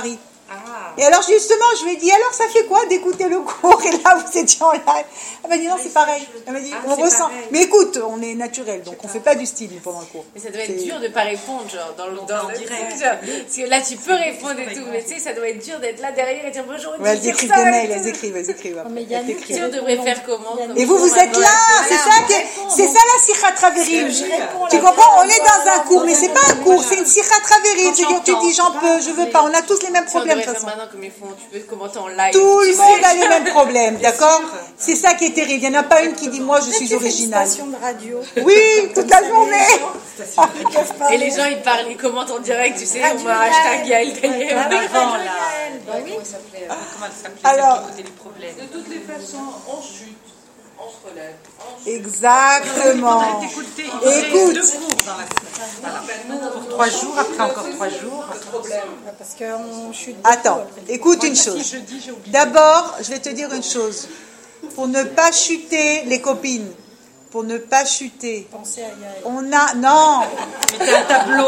Ah. Et alors justement, je lui ai dit, alors ça fait quoi d'écouter le cours? Et là, vous étiez en live. Elle m'a dit, non, c'est pareil. Elle m'a dit, Ah, on c'est ressent. pareil. Mais écoute, on est naturel, donc on fait pas du style pendant le cours. Mais ça doit être C'est- dur de pas répondre, genre, dans le, dans en le direct. truc, genre. Parce que là, tu peux répondre et tout, mais tu sais, ça doit être dur d'être là derrière et dire bonjour, Ouais, elles dire écrivent ça des et mails, tout. elles écrivent, elles écrivent. après. mais il y a Elles nous t'écrivent. Si on devrait faire comment comme Et vous, vous êtes là, c'est ça, que- c'est ça la sikha traverim. Tu comprends? On est dans un cours, mais c'est pas un cours, c'est une sikha traverim. C'est-à-dire, tu dis j'en peux, je veux pas. On a tous les mêmes Si on problèmes devrait de toute faire façon. maintenant comme ils font, tu peux commenter en live. Tout tu le sais. monde a les mêmes problèmes, d'accord? C'est ça qui est terrible. Il n'y en a pas une qui dit moi je suis originale. Station de radio. Oui, toute la journée. Et les gens, ils parlent, ils commentent en direct, tu sais, on met un hashtag Yael Gaillard. Avant, là. Bah oui. Comment elle s'appelait euh, Comment elle s'appelait Alors- celle qui posait les problèmes. De toutes les façons, on chute, on se relève. On chute. Exactement. Faudrait t'écouter. Il faudrait Écoute. deux cours dans la semaine. Voilà. Pour trois jours, après encore trois jours. Parce qu'on chute. Attends, écoute une Si chose. jeudi, j'ai oublié. D'abord, je vais te dire une chose. Pour ne pas chuter, les copines, pour ne pas chuter, Pensez à Yael. on a... Non, C'était un tableau.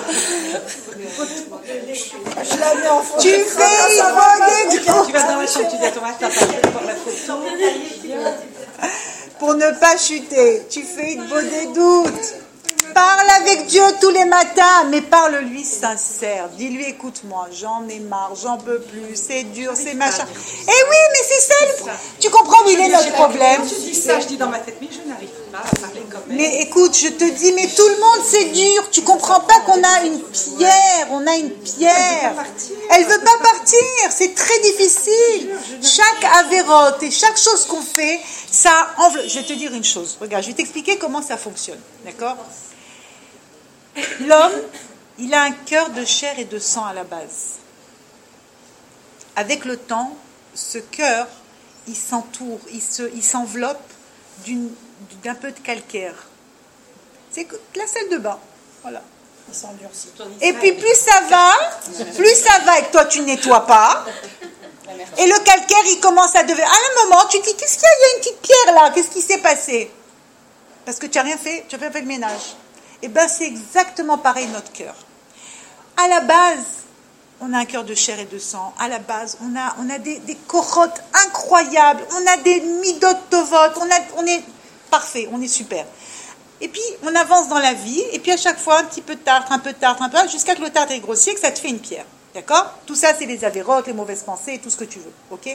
Je la mets en photo. tu fais une bonne écoute. Tu vas dans la chambre, tu dis à Thomas, t'as pas fait pour la photo. Pour ne pas chuter, tu fais une bonne des doutes. Parle avec Dieu tous les matins, mais parle-lui sincère. Dis-lui, écoute-moi, j'en ai marre, j'en peux plus, c'est dur, c'est machin. Eh oui, mais c'est ça le problème. Tu comprends où il est notre problème? Je dis ça, je dis dans ma tête, mais je n'arrive pas à parler comme elle. Mais écoute, je te dis, mais tout le monde c'est dur. Tu comprends pas qu'on a une pierre, on a une pierre. Elle veut pas partir, c'est très difficile. Chaque avérote et chaque chose qu'on fait, ça enveloppe. Je vais te dire une chose. Regarde, je vais t'expliquer comment ça fonctionne, d'accord? L'homme, il a un cœur de chair et de sang à la base. Avec le temps, ce cœur, il s'entoure, il se, il s'enveloppe d'une, d'un peu de calcaire. C'est que la salle de bain, voilà. Il s'endurcit. Et puis plus ça va, plus ça va et que toi tu ne nettoies pas. Et le calcaire, il commence à devenir... À un moment, tu te dis, qu'est-ce qu'il y a? Il y a une petite pierre là, qu'est-ce qui s'est passé? Parce que tu n'as rien fait, tu n'as pas fait le ménage. Et bien, c'est exactement pareil notre cœur. À la base, on a un cœur de chair et de sang. À la base, on a, on a des, des corottes incroyables. On a des midot tovot. On, a, on est parfait, on est super. Et puis, on avance dans la vie. Et puis, à chaque fois, un petit peu de tartre, un peu de tartre, un peu, jusqu'à que le tartre est grossier, que ça te fait une pierre. D'accord? Tout ça, c'est les avérotes, les mauvaises pensées, tout ce que tu veux. Ok?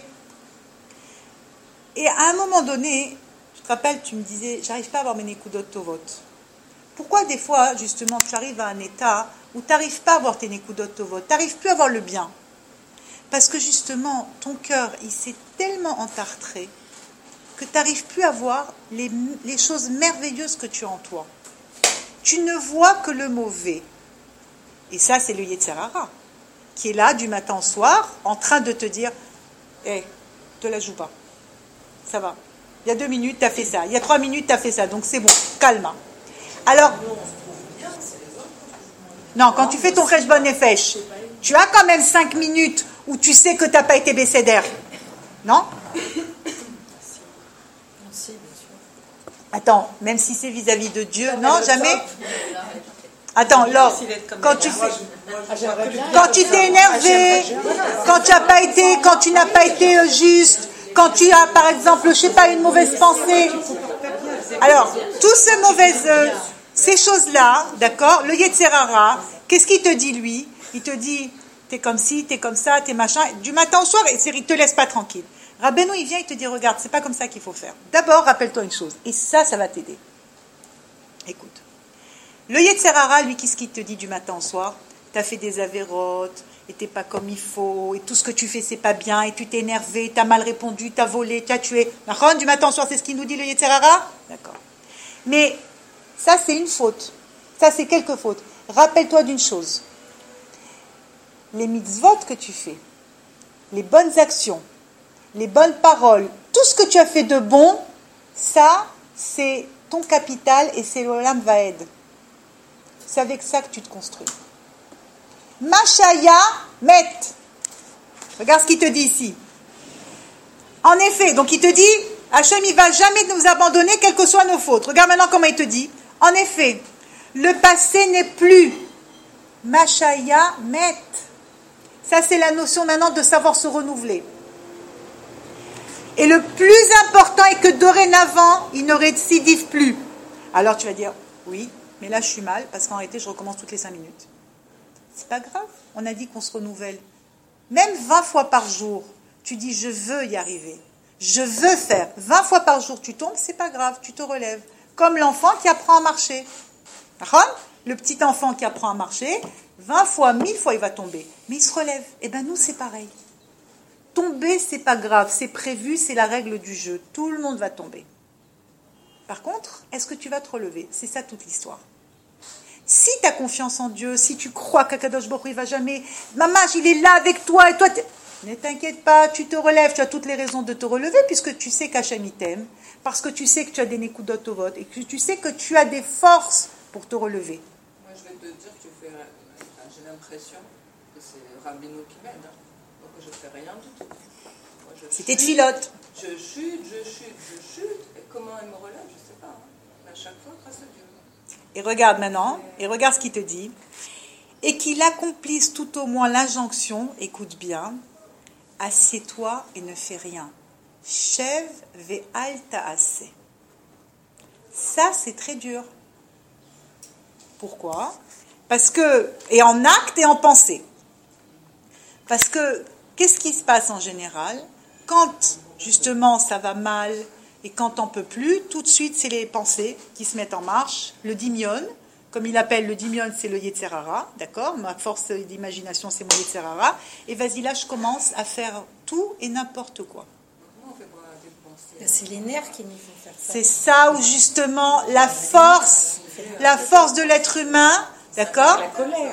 Et à un moment donné, je te rappelle, tu me disais, j'arrive pas à avoir mes nekudot tovot. Pourquoi des fois, justement, tu arrives à un état où tu n'arrives pas à avoir tes nekudot tovot, tu n'arrives plus à avoir le bien? Parce que justement, ton cœur, il s'est tellement entartré que tu n'arrives plus à voir les, les choses merveilleuses que tu as en toi. Tu ne vois que le mauvais. Et ça, c'est le Yetzer Hara, qui est là du matin au soir, en train de te dire, hé, hey, te la joue pas. Ça va. Il y a deux minutes, tu as fait ça. Il y a trois minutes, tu as fait ça. Donc c'est bon, calme. Alors, non, quand tu fais ton Cheshbon Nefesh, tu as quand même cinq minutes où tu sais que tu n'as pas été bécédère. Non? Attends, même si c'est vis-à-vis de Dieu, non, jamais? Attends, Laure, quand tu fais, quand tu t'es énervé, quand tu n'as pas été, quand tu n'as pas été euh, juste, quand tu as, par exemple, je sais pas, une mauvaise pensée. Alors, tout ce mauvais, euh, ces choses-là, d'accord, le Yetzer Hara, qu'est-ce qu'il te dit, lui? Il te dit, t'es comme ci, t'es comme ça, t'es machin, du matin au soir, et il te laisse pas tranquille. Rabbeinu, il vient, il te dit, regarde, c'est pas comme ça qu'il faut faire. D'abord, rappelle-toi une chose, et ça, ça va t'aider. Écoute. Le Yetzer Hara, lui, qu'est-ce qu'il te dit du matin au soir? T'as fait des avérotes, et t'es pas comme il faut, et tout ce que tu fais, c'est pas bien, et tu t'es énervé, t'as mal répondu, t'as volé, t'as tué. D'accord? Du matin au soir, c'est ce qu'il nous dit, le Yetzer Hara? D'accord. Mais ça, c'est une faute. Ça, c'est quelques fautes. Rappelle-toi d'une chose. Les mitzvot que tu fais, les bonnes actions, les bonnes paroles, tout ce que tu as fait de bon, ça, c'est ton capital et c'est l'Olam Vaed. C'est avec ça que tu te construis. Mashaya met. Regarde ce qu'il te dit ici. En effet, donc il te dit, Hachem, il ne va jamais nous abandonner, quelles que soient nos fautes. Regarde maintenant comment il te dit. En effet, le passé n'est plus. Mashaya met. Ça, c'est la notion maintenant de savoir se renouveler. Et le plus important est que dorénavant, il ne récidive plus. Alors tu vas dire, oui, mais là je suis mal, parce qu'en réalité, je recommence toutes les cinq minutes. C'est pas grave, on a dit qu'on se renouvelle. Même vingt fois par jour, tu dis, je veux y arriver. Je veux faire. vingt fois par jour, tu tombes, c'est pas grave, tu te relèves. Comme l'enfant qui apprend à marcher. Le petit enfant qui apprend à marcher, vingt fois, mille fois, il va tomber. Mais il se relève. Eh bien, nous, c'est pareil. Tomber, c'est pas grave, c'est prévu, c'est la règle du jeu. Tout le monde va tomber. Par contre, est-ce que tu vas te relever? C'est ça toute l'histoire. Si tu as confiance en Dieu, si tu crois qu'Akadosh Baruch Hu, il va jamais... Maman, il est là avec toi et toi... T'es... Ne t'inquiète pas, tu te relèves, tu as toutes les raisons de te relever puisque tu sais qu'Hachem il t'aime, parce que tu sais que tu as des Nekudot Tovot et que tu sais que tu as des forces pour te relever. Moi, je vais te dire que tu fais... Enfin, j'ai l'impression que c'est Rabbeinu qui m'aide. Hein. Donc, je ne fais rien du tout. Moi, je C'était chute, filote. Je chute, je chute, je chute. Et comment elle me relève, je ne sais pas. Hein. Mais à chaque fois, grâce à Dieu. Et regarde maintenant, et regarde ce qu'il te dit. Et qu'il accomplisse tout au moins l'injonction, écoute bien, assieds-toi et ne fais rien. Shev ve'al ta'aseh. Ça, c'est très dur. Pourquoi? Parce que, et en acte et en pensée. Parce que, qu'est-ce qui se passe en général? Quand, justement, ça va mal, et quand t'en peux plus, tout de suite, c'est les pensées qui se mettent en marche. Le dimion, comme il appelle le dimion, c'est le Yetzer Hara, d'accord? Ma force d'imagination, c'est mon Yetzer Hara. Et vas-y, là, je commence à faire tout et n'importe quoi. Comment on fait pour arrêter de penser? Ben, c'est les nerfs qui nous font faire ça. C'est ça où, justement, la force, la force de l'être humain, d'accord? La colère.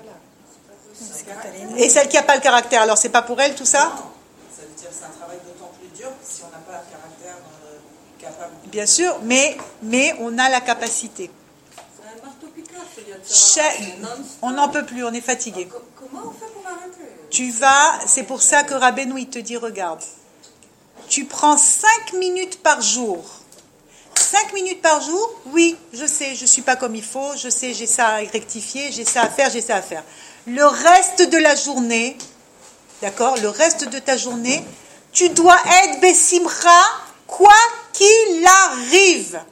C'est quand t'as les nerfs. Et celle qui n'a pas le caractère, alors c'est pas pour elle, tout ça? Ça veut dire que c'est un travail d'autant plus dur si on n'a pas le caractère euh, capable. Bien sûr, mais, mais on a la capacité. C'est un marteau-piqueur, ce Cha- Yetzer Hara. On n'en peut plus, on est fatigué. Co- Comment on fait pour arrêter? Tu vas, c'est pour ça que Rabbeinu, il te dit, regarde, tu prends cinq minutes par jour. Cinq minutes par jour, oui, je sais, je ne suis pas comme il faut, je sais, j'ai ça à rectifier, j'ai ça à faire, j'ai ça à faire. Le reste de la journée, d'accord, le reste de ta journée, tu dois être Bessimra, quoi qu'il arrive.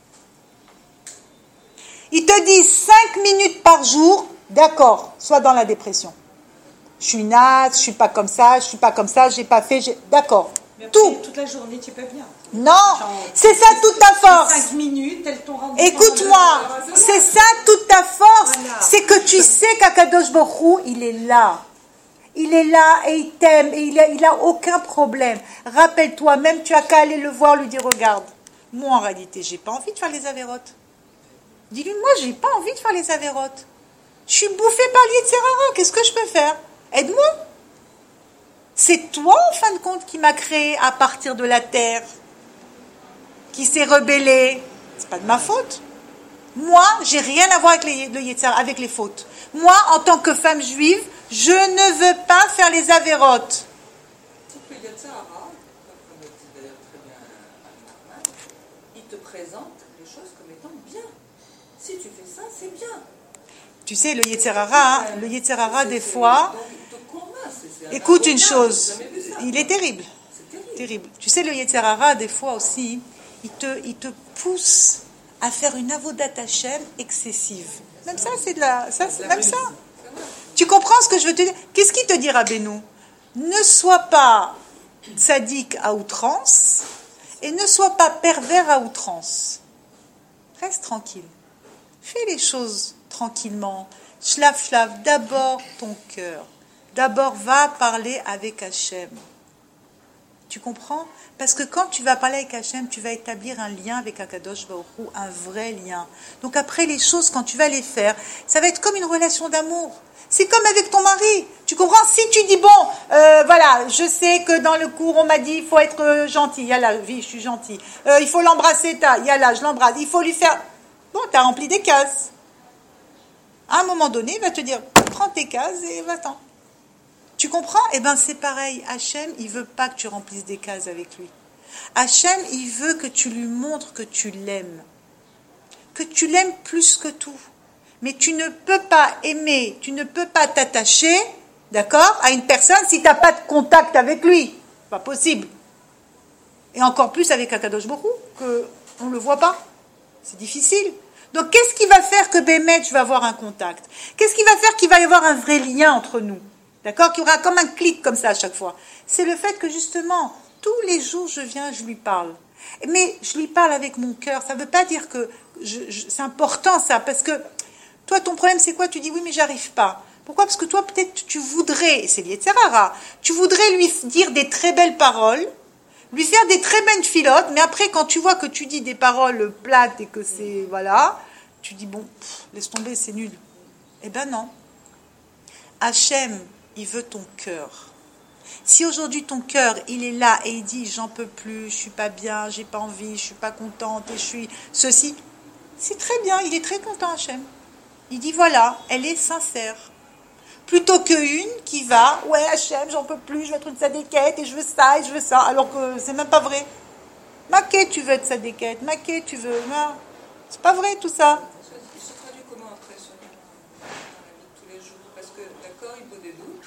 Il te dit cinq minutes par jour, d'accord, sois dans la dépression. Je suis naze, je suis pas comme ça, je suis pas comme ça, j'ai pas fait, j'ai... d'accord. Mais après, Tout. toute la journée, tu peux bien. Non, c'est ça toute ta force. Cinq minutes, elles t'ont rendu. Écoute-moi, c'est ça toute ta force. Voilà. C'est que tu sais qu'Akadosh Baruch Hu, il est là. Il est là et il t'aime et il a, il a aucun problème. Rappelle-toi, même tu as qu'à aller le voir, lui dire, regarde, moi en réalité, j'ai pas envie de faire les avérotes. Dis-lui, moi, j'ai pas envie de faire les avérotes. Je suis bouffée par l'Yetzer Hara, qu'est-ce que je peux faire? Aide-moi. C'est toi, en fin de compte, qui m'as créé à partir de la terre, qui s'est rebellé. C'est pas de ma faute. Moi, j'ai rien à voir avec les, le Yetzer Hara, avec les fautes. Moi, en tant que femme juive, je ne veux pas faire les avérotes. Sauf que Yetzer Hara, comme le dit d'ailleurs très bien Anne-Marman, il te présente les choses comme étant bien. Si tu fais ça, c'est bien. Tu sais, le Yetzer Hara, hein, le Yetzer Hara, des fois, Donc, il te convainc, c'est- c'est un écoute une avocat, chose, j'ai jamais vu ça. il est terrible. C'est terrible. Terrible. Tu sais, le Yetzer Hara, des fois aussi, il te, il te pousse à faire une avodat Hashem excessive. Même ça, c'est de la... Ça, c'est même ça. Tu comprends ce que je veux te dire? Qu'est-ce qu'il te dit, Rabbeinu? Ne sois pas sadique à outrance et ne sois pas pervers à outrance. Reste tranquille. Fais les choses tranquillement. Shlaf, shlaf. D'abord ton cœur. D'abord, va parler avec Hachem. Tu comprends? Parce que quand tu vas parler avec Hachem, tu vas établir un lien avec Akadosh Baruch Hu, un vrai lien. Donc après, les choses, quand tu vas les faire, ça va être comme une relation d'amour. C'est comme avec ton mari. Tu comprends? Si tu dis, bon, euh, voilà, je sais que dans le cours, on m'a dit, il faut être euh, gentil. Yallah, oui, je suis gentil. Euh, il faut l'embrasser, ta. Yallah, je l'embrasse. Il faut lui faire... Bon, tu as rempli des cases. À un moment donné, il va te dire, prends tes cases et va-t'en. Tu comprends? Eh bien, c'est pareil. Hachem, il veut pas que tu remplisses des cases avec lui. Hachem, il veut que tu lui montres que tu l'aimes. Que tu l'aimes plus que tout. Mais tu ne peux pas aimer, tu ne peux pas t'attacher d'accord, à une personne si tu n'as pas de contact avec lui. Pas possible. Et encore plus avec Akadosh Borou, qu'on ne le voit pas. C'est difficile. Donc, qu'est-ce qui va faire que Bémet, je vais avoir un contact? Qu'est-ce qui va faire qu'il va y avoir un vrai lien entre nous? D'accord? Qu'il y aura comme un clic comme ça à chaque fois. C'est le fait que, justement, tous les jours, je viens, je lui parle. Mais je lui parle avec mon cœur. Ça ne veut pas dire que... Je, je, c'est important, ça, parce que toi, ton problème, c'est quoi? Tu dis, oui, mais j'arrive pas. Pourquoi? Parce que toi, peut-être, tu voudrais, c'est lié de Sarara, tu voudrais lui dire des très belles paroles, lui faire des très belles filotes, mais après, quand tu vois que tu dis des paroles plates et que c'est, voilà, tu dis, bon, pff, laisse tomber, c'est nul. Eh ben non. Hachem, il veut ton cœur. Si aujourd'hui ton cœur, il est là et il dit, j'en peux plus, je suis pas bien, j'ai pas envie, je suis pas contente et je suis ceci, c'est très bien, il est très content, Hachem. Il dit, voilà, elle est sincère. Plutôt qu'une qui va, ouais, Hachem, j'en peux plus, je veux être une sadéquette et je veux ça et je veux ça, alors que c'est même pas vrai. Maquet, tu veux être sadéquette, Maquet, tu veux. Non, c'est pas vrai tout ça. Il se traduit comment après sur dans la vie de tous les jours? Parce que, d'accord, il vaut des doutes.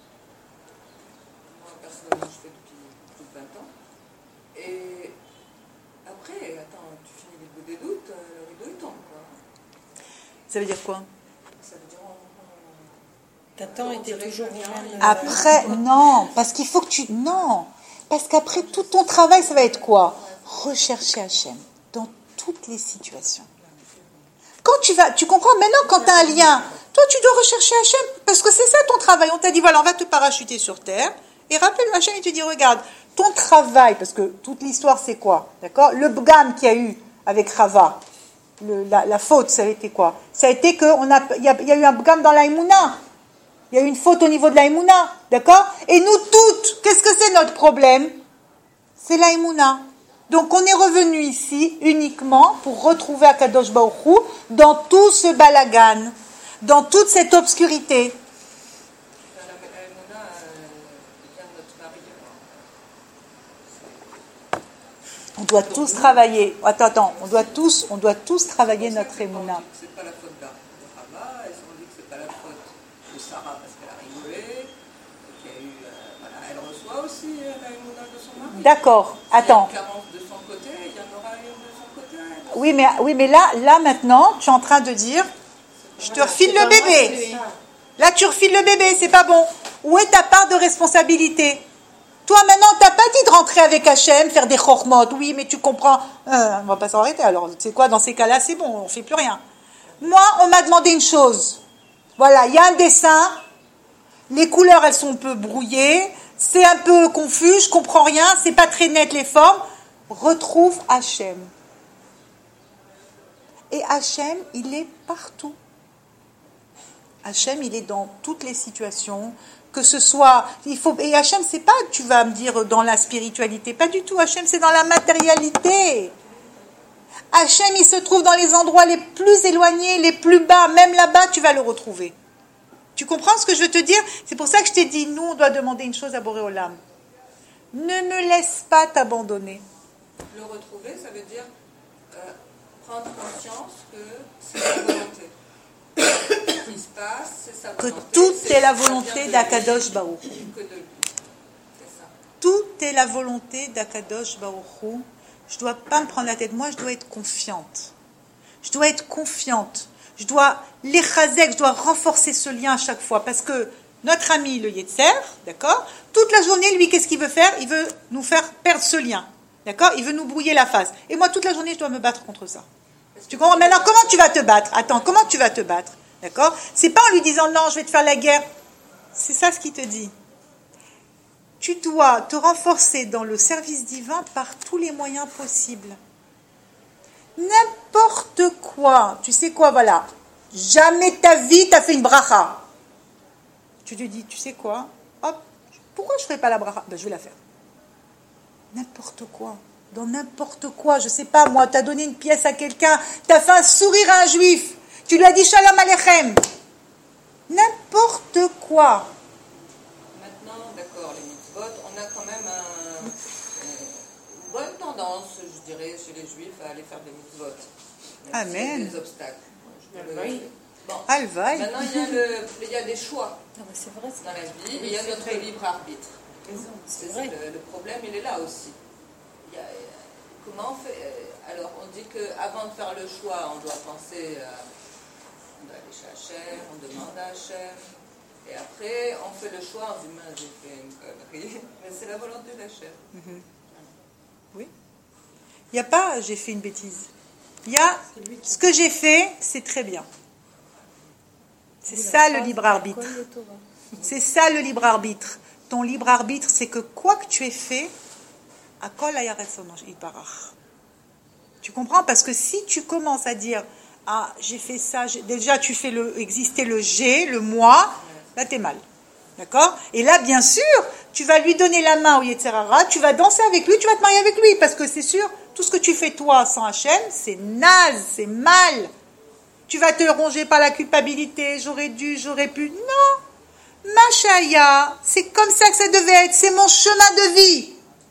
Moi, personnellement, je fais depuis plus de vingt ans. Et après, attends, tu finis les bouts des doutes, le rideau il tombe, quoi. Ça veut dire quoi? Ça veut dire on, T'attends et t'es toujours rien. Après, non, parce qu'il faut que tu... Non, parce qu'après, tout ton travail, ça va être quoi? Rechercher Hachem dans toutes les situations. Quand tu vas... Tu comprends? Maintenant, quand tu as un lien, toi, tu dois rechercher Hachem, parce que c'est ça ton travail. On t'a dit, voilà, on va te parachuter sur Terre, et rappelle Hachem, il te dit, regarde, ton travail, parce que toute l'histoire, c'est quoi? D'accord? Le bgam qu'il y a eu avec Rava, le, la, la faute, ça a été quoi? Ça a été qu'il y, a, y a eu un bgam dans l'Aïmouna. Il y a eu une faute au niveau de l'Aïmouna, d'accord? Et nous toutes, qu'est-ce que c'est notre problème? C'est l'Aïmouna. Donc on est revenu ici uniquement pour retrouver Akadosh Baruch Hu dans tout ce balagan, dans toute cette obscurité. On doit tous travailler. Attends, attends, on doit tous, on doit tous travailler notre Emouna. c'est pas la faute d'Arava, elles ont dit que c'est pas la faute de Sarah parce qu'elle a rigolé, qu'il y a eu, euh, voilà, elle reçoit aussi euh, la Emouna de son mari. D'accord, attends. Il y a une carence de son côté, il y en aura une de son côté. Oui, mais, oui, mais là, là maintenant, tu es en train de dire, je te refile le bébé. Là, tu refiles le bébé, c'est pas bon. Où est ta part de responsabilité? Toi, maintenant, t'as pas dit de rentrer avec Hachem, faire des chormotes. Oui, mais tu comprends. Euh, on va pas s'arrêter. Alors, tu sais quoi, dans ces cas-là, c'est bon, on fait plus rien. Moi, on m'a demandé une chose. Voilà, il y a un dessin. Les couleurs, elles sont un peu brouillées. C'est un peu confus, je comprends rien. C'est pas très net, les formes. Retrouve Hachem. Et Hachem, il est partout. Hachem, il est dans toutes les situations. Que ce soit, il faut, et Hachem, c'est pas, tu vas me dire, dans la spiritualité, pas du tout. Hachem, c'est dans la matérialité. Hachem, il se trouve dans les endroits les plus éloignés, les plus bas. Même là-bas, tu vas le retrouver. Tu comprends ce que je veux te dire? C'est pour ça que je t'ai dit, nous, on doit demander une chose à Boré Olam. Ne me laisse pas t'abandonner. Le retrouver, ça veut dire euh, prendre conscience que c'est la volonté. Ce qui se passe, c'est sa Que volonté. tout c'est est la ça volonté vient de d'Akadosh lui, Baruch. que de lui. C'est ça. Tout est la volonté d'Akadosh Baruch Hu. Je ne dois pas me prendre la tête. Moi, je dois être confiante. Je dois être confiante. Je dois l'échazek, je dois renforcer ce lien à chaque fois. Parce que notre ami, le Yetzer, d'accord, toute la journée, lui, qu'est-ce qu'il veut faire? Il veut nous faire perdre ce lien. D'accord? Il veut nous brouiller la face. Et moi, toute la journée, je dois me battre contre ça. Tu comprends? Maintenant, comment tu vas te battre? Attends, comment tu vas te battre? D'accord? C'est pas en lui disant non, je vais te faire la guerre. C'est ça ce qu'il te dit. Tu dois te renforcer dans le service divin par tous les moyens possibles. N'importe quoi. Tu sais quoi, voilà. Jamais de ta vie, tu as fait une bracha. Tu te dis, tu sais quoi? Hop, pourquoi je ne ferai pas la bracha? Ben, je vais la faire. N'importe quoi. Dans n'importe quoi. Je ne sais pas, moi, tu as donné une pièce à quelqu'un, tu as fait un sourire à un juif. Tu lui as dit Shalom Aleichem. N'importe quoi. Maintenant, d'accord, les mitzvot, on a quand même un, une bonne tendance, je dirais, chez les juifs à aller faire des mitzvot. Amen. Des obstacles. Je le- Oui. Bon. Alvaï. Maintenant, il y, a le, il y a des choix. Non, mais c'est vrai, c'est Dans la vie, il y a notre libre arbitre. C'est vrai. Le, le problème, il est là aussi. Il y a, euh, comment on fait euh, Alors, on dit qu'avant de faire le choix, on doit penser, euh, on doit aller chez Hachem, on demande à Hachem. Et après, on fait le choix, on dit, mince, j'ai fait une connerie. Mais c'est la volonté d'Hachem. Mhm. Oui. Il n'y a pas, j'ai fait une bêtise. Il y a, ce que j'ai fait, c'est très bien. C'est ça le libre arbitre. C'est ça le libre arbitre. Ton libre arbitre, c'est que quoi que tu aies fait, à kol ayaretson ibarach. Tu comprends? Parce que si tu commences à dire, ah, j'ai fait ça, j'ai... déjà tu fais le, exister le j'ai, le moi, là t'es mal. D'accord? Et là, bien sûr, tu vas lui donner la main au Yetzirara, tu vas danser avec lui, tu vas te marier avec lui, parce que c'est sûr, tout ce que tu fais toi sans Hachem, c'est naze, c'est mal. Tu vas te ronger par la culpabilité, j'aurais dû, j'aurais pu. Non, Machaya, c'est comme ça que ça devait être, c'est mon chemin de vie.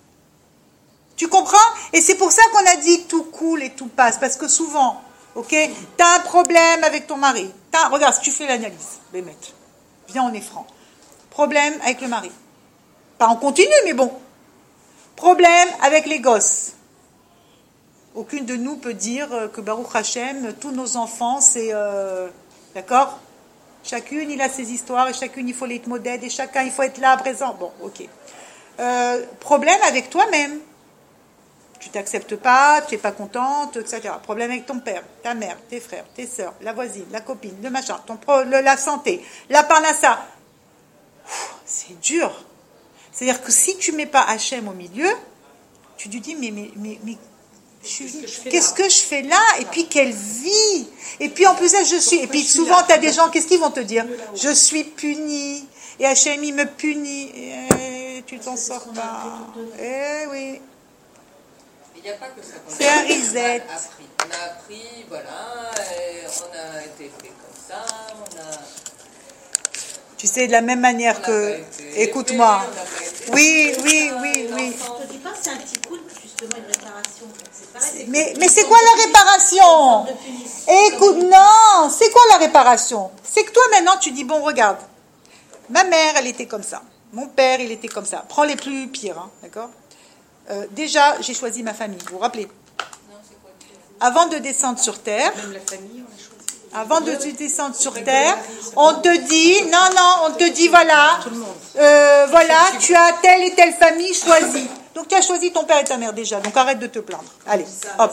Tu comprends? Et c'est pour ça qu'on a dit tout coule et tout passe, parce que souvent, ok, t'as un problème avec ton mari. T'as, regarde, si tu fais l'analyse, Bémet, viens, on est franc. Problème avec le mari. Pas en continu, mais bon. Problème avec les gosses. Aucune de nous peut dire que Baruch Hashem, tous nos enfants, c'est... Euh, d'accord? Chacune, il a ses histoires, et chacune, il faut les modèles, et chacun, il faut être là, présent. Bon, ok. Euh, problème avec toi-même. Tu t'acceptes pas, tu n'es pas contente, et cetera. Problème avec ton père, ta mère, tes frères, tes sœurs, la voisine, la copine, le machin, ton pro, le, la santé, la parnassa. C'est dur. C'est-à-dire que si tu ne mets pas Hachem au milieu, tu te dis, mais, mais, mais, mais qu'est-ce que je fais là? Et puis quelle vie? Et puis en plus, là, je suis. Et puis souvent, tu as des gens, qu'est-ce qu'ils vont te dire? Je suis puni. Et Hachem, il me punit. Et tu t'en sors pas. Eh oui. Il n'y a pas que ça. C'est un reset. On a appris, voilà, et on a été fait comme ça, on a. Tu sais, de la même manière que... Écoute-moi. Oui, oui, oui, oui. Je ne te dis pas que c'est un petit coup, justement, une réparation. C'est pareil, mais mais c'est quoi la réparation? Écoute, non, c'est quoi la réparation? C'est que toi, maintenant, tu dis, bon, regarde, ma mère, elle était comme ça. Mon père, il était comme ça. Prends les plus pires, hein, d'accord? euh, Déjà, j'ai choisi ma famille, vous vous rappelez? Avant de descendre sur Terre... Même la famille, on a choisi. Avant de descendre sur Terre, on te dit, non, non, on te dit, voilà, euh, voilà, tu as telle et telle famille choisie. Donc tu as choisi ton père et ta mère déjà, donc arrête de te plaindre. Allez, hop.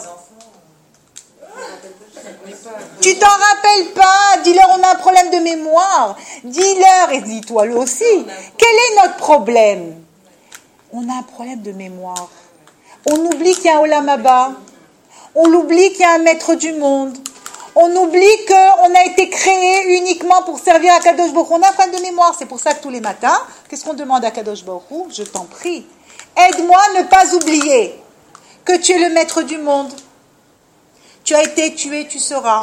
Tu t'en rappelles pas? Dis-leur, on a un problème de mémoire. Dis-leur, et dis-toi le aussi, quel est notre problème? On a un problème de mémoire. On oublie qu'il y a un Olam Haba. On oublie qu'il y a un maître du monde. On oublie qu'on a été créé uniquement pour servir à Kadosh Baruch Hu. On a un problème de mémoire. C'est pour ça que tous les matins, qu'est-ce qu'on demande à Kadosh Baruch Hu? Je t'en prie, aide-moi à ne pas oublier que tu es le maître du monde. Tu as été, tu es, tu seras.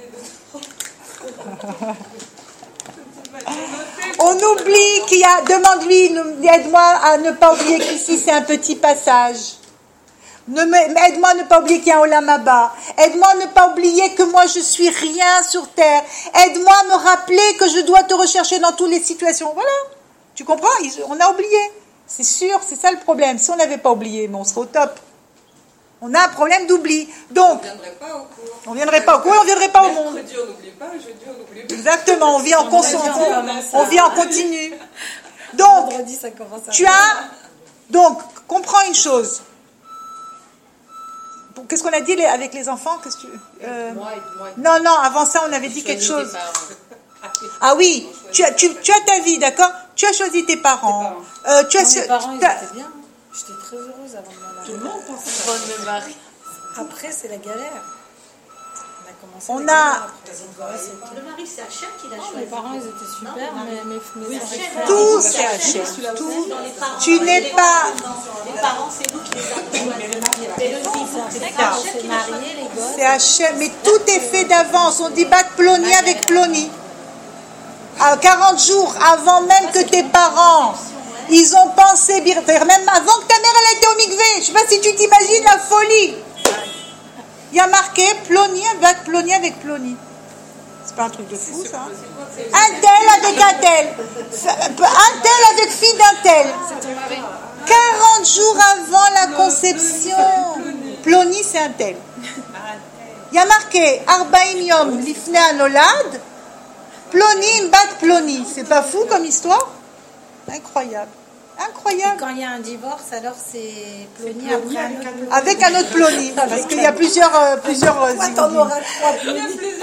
On oublie qu'il y a... Demande-lui, aide-moi à ne pas oublier qu'ici c'est un petit passage. Ne me, aide-moi à ne pas oublier qu'il y a un Olam Haba. Aide-moi à ne pas oublier que moi je suis rien sur terre. Aide-moi à me rappeler que je dois te rechercher dans toutes les situations. Voilà. Tu comprends? On a oublié. C'est sûr, c'est ça le problème. Si on n'avait pas oublié, mais on serait au top. On a un problème d'oubli. Donc, on ne viendrait pas au cours. On ne viendrait pas au cours et on ne viendrait pas au monde. Mercredi, on n'oublie pas, jeudi, on n'oublie pas. Exactement, on vit en constant. On vit en continu. Donc, tu as... Donc, comprends une chose. Qu'est-ce qu'on a dit avec les enfants? Qu'est-ce que tu... euh... Non, non, avant ça, on avait dit quelque chose. Ah oui, tu as, tu, tu as ta vie, d'accord? Tu as choisi tes parents. Euh, tu as... Mes parents, ils étaient bien. J'étais très heureuse avant de me marier. Tout le monde pense ça. Avant de me marier. Après, c'est la galère. On a commencé On la a... galère. Le mari, c'est Hachem qui l'a Non, choisi. mes parents, ils étaient super, Non, mais mes, mes frères... Tout, c'est Hachem. Tout. Tu n'es pas... Les parents, c'est nous qui les avons choisis. Mais le vivant, c'est Hachem qui l'a choisi. mariés, les gosses. C'est Hachem. Mais tout est fait d'avance. On dit bat Ploni avec Ploni. À quarante jours avant même que tes parents... Ils ont pensé, même avant que ta mère elle a été au mikvé. Je ne sais pas si tu t'imagines la folie. Il y a marqué Ploni avec Ploni avec Ploni. C'est pas un truc de fou, ça? Un tel avec un tel. Un tel avec fille d'un tel. quarante jours avant la conception. Ploni, c'est un tel. Il y a marqué Arbaim Yom Lifnei Hanolad, Ploni Bat Ploni. C'est pas fou comme histoire? Incroyable. Incroyable. Et quand il y a un divorce, alors c'est Ploni après un autre Ploni. Avec un autre Ploni. Parce qu'il y a plusieurs. Euh, plusieurs euh, Ouais, t'en auras trois Ploni.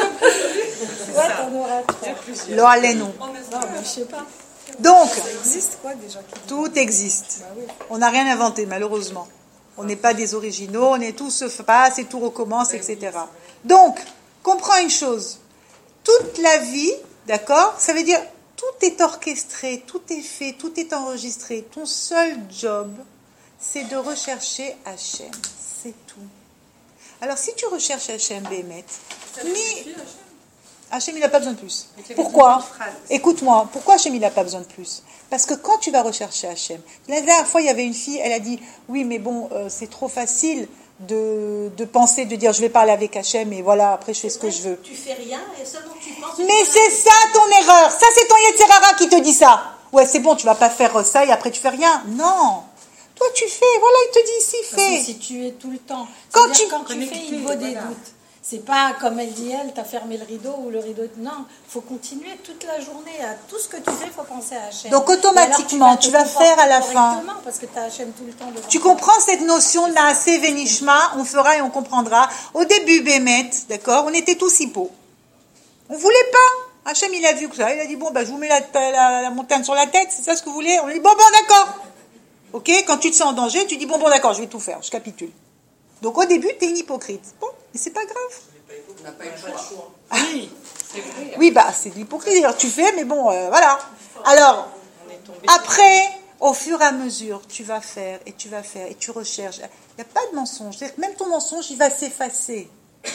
Ouais, t'en auras trois. Lo alenu. Non, mais je sais pas. Donc, Ça existe quoi déjà qui... tout existe. Bah oui. On n'a rien inventé, malheureusement. On n'est pas des originaux, on est tout se passe et tout recommence, et cetera. Donc, comprends une chose. Toute la vie, d'accord, ça veut dire tout est orchestré, tout est fait, tout est enregistré. Ton seul job, c'est de rechercher Hachem. C'est tout. Alors, si tu recherches Hachem, Bémet, ni... Hachem, il n'a pas besoin de plus. Pourquoi? Écoute-moi, pourquoi Hachem, il n'a pas besoin de plus? Parce que quand tu vas rechercher Hachem, la dernière fois, il y avait une fille, elle a dit, oui, mais bon, euh, c'est trop facile de, de penser, de dire, je vais parler avec Hachem, et voilà, après, je fais ce que je veux. Tu fais rien et seulement tu penses. Mais c'est ça ton erreur. Ça, c'est ton Yetzer Hara qui te dit ça. Ouais, c'est bon, tu vas pas faire ça et après tu fais rien. Non. Toi, tu fais. Voilà, il te dit ici, Parce que fais. si tu es tout le temps, Quand c'est-à-dire tu- quand tu fais, il vaut des doutes. C'est pas comme elle dit, elle, t'as fermé le rideau ou le rideau. Non, faut continuer toute la journée. À tout ce que tu fais, il faut penser à Hachem. Donc, Et alors, automatiquement, te tu vas comporter faire à la fin. correctement parce que t'as Hachem tout le temps devant Tu toi. comprends cette notion de Naaseh Venishma? On fera et on comprendra. Au début, Bémet, d'accord, on était tous hippos. On voulait pas. Hachem, il a vu que ça. Il a dit, bon, bah, je vous mets la, la, la montagne sur la tête. C'est ça ce que vous voulez? On a dit, bon, bon, d'accord. Ok? Quand tu te sens en danger, tu dis, bon, bon, d'accord, je vais tout faire. Je capitule. Donc, au début, tu es une hypocrite. Bon, mais c'est pas grave. On n'a pas eu le choix. Oui, c'est vrai. Oui, bah, c'est de l'hypocrisie. Alors, tu fais, mais bon, euh, voilà. Alors, On est tombé. après, au fur et à mesure, tu vas faire et tu vas faire et tu recherches. Il n'y a pas de mensonge. C'est-à-dire que même ton mensonge, il va s'effacer.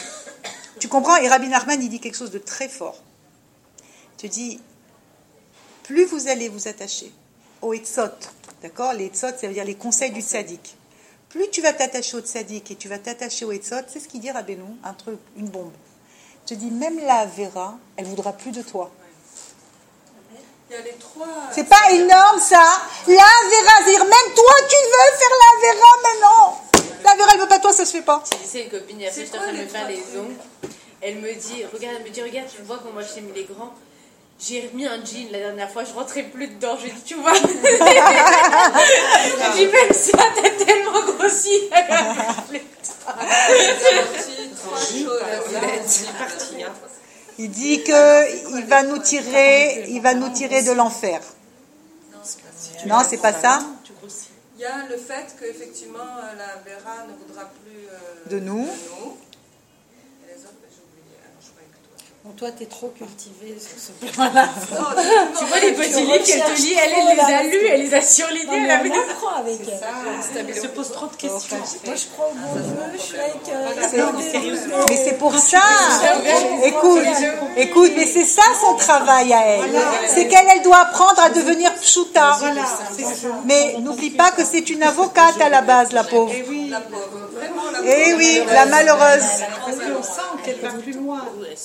Tu comprends? Et Rabbi Nachman, il dit quelque chose de très fort. Il te dit, plus vous allez vous attacher au Etzot, d'accord? Les Etzot, ça veut dire les conseils du tzaddik. Plus tu vas t'attacher au tzaddik et tu vas t'attacher au Etzot, c'est ce qu'il dit Rabbeinu, un truc, une bombe. Il te dit, même la Avera, elle voudra plus de toi. Il y a les trois. C'est pas énorme ça? La Avera, c'est-à-dire même toi tu veux faire la Avera, mais non! La Avera, elle veut pas toi, ça se fait pas. J'ai dit, une copine, hier, j'étais en train de me faire les ongles. Elle me dit, regarde, elle me dit, regarde, tu vois comment je t'ai mis les grands. J'ai remis un jean la dernière fois, je rentrais plus dedans. J'ai dit, tu vois. J'ai dit, même ça, t'as tellement grossi. Elle a plus Trois choses. C'est parti. Hein. Il dit que il va nous tirer, il va nous tirer de l'enfer. Non, c'est pas ça. Tu grossis. Il y a le fait qu'effectivement, euh, la Vera ne voudra plus euh, De nous. Et les autres, ben, j'ai oublié. Alors, je croyais que toi. Bon, toi, t'es trop cultivé sur ce plan-là. Tu vois les petits livres qu'elle te lit, elle, elle les a lus, elle les a surlignés, Non, elle mais avait on apprend avec elle. Elle se pose trop de questions. Moi, je crois au bon Dieu, je suis avec... euh, C'est- avec des- Mais c'est pour ça. Écoute, écoute, mais c'est ça son travail à elle. C'est qu'elle, elle doit apprendre à devenir pshuta. Mais n'oublie pas que c'est une avocate à la base, la pauvre. Et oui, La pauvre. Vraiment, la Eh oui, la malheureuse. parce qu'on sent qu'elle va plus loin.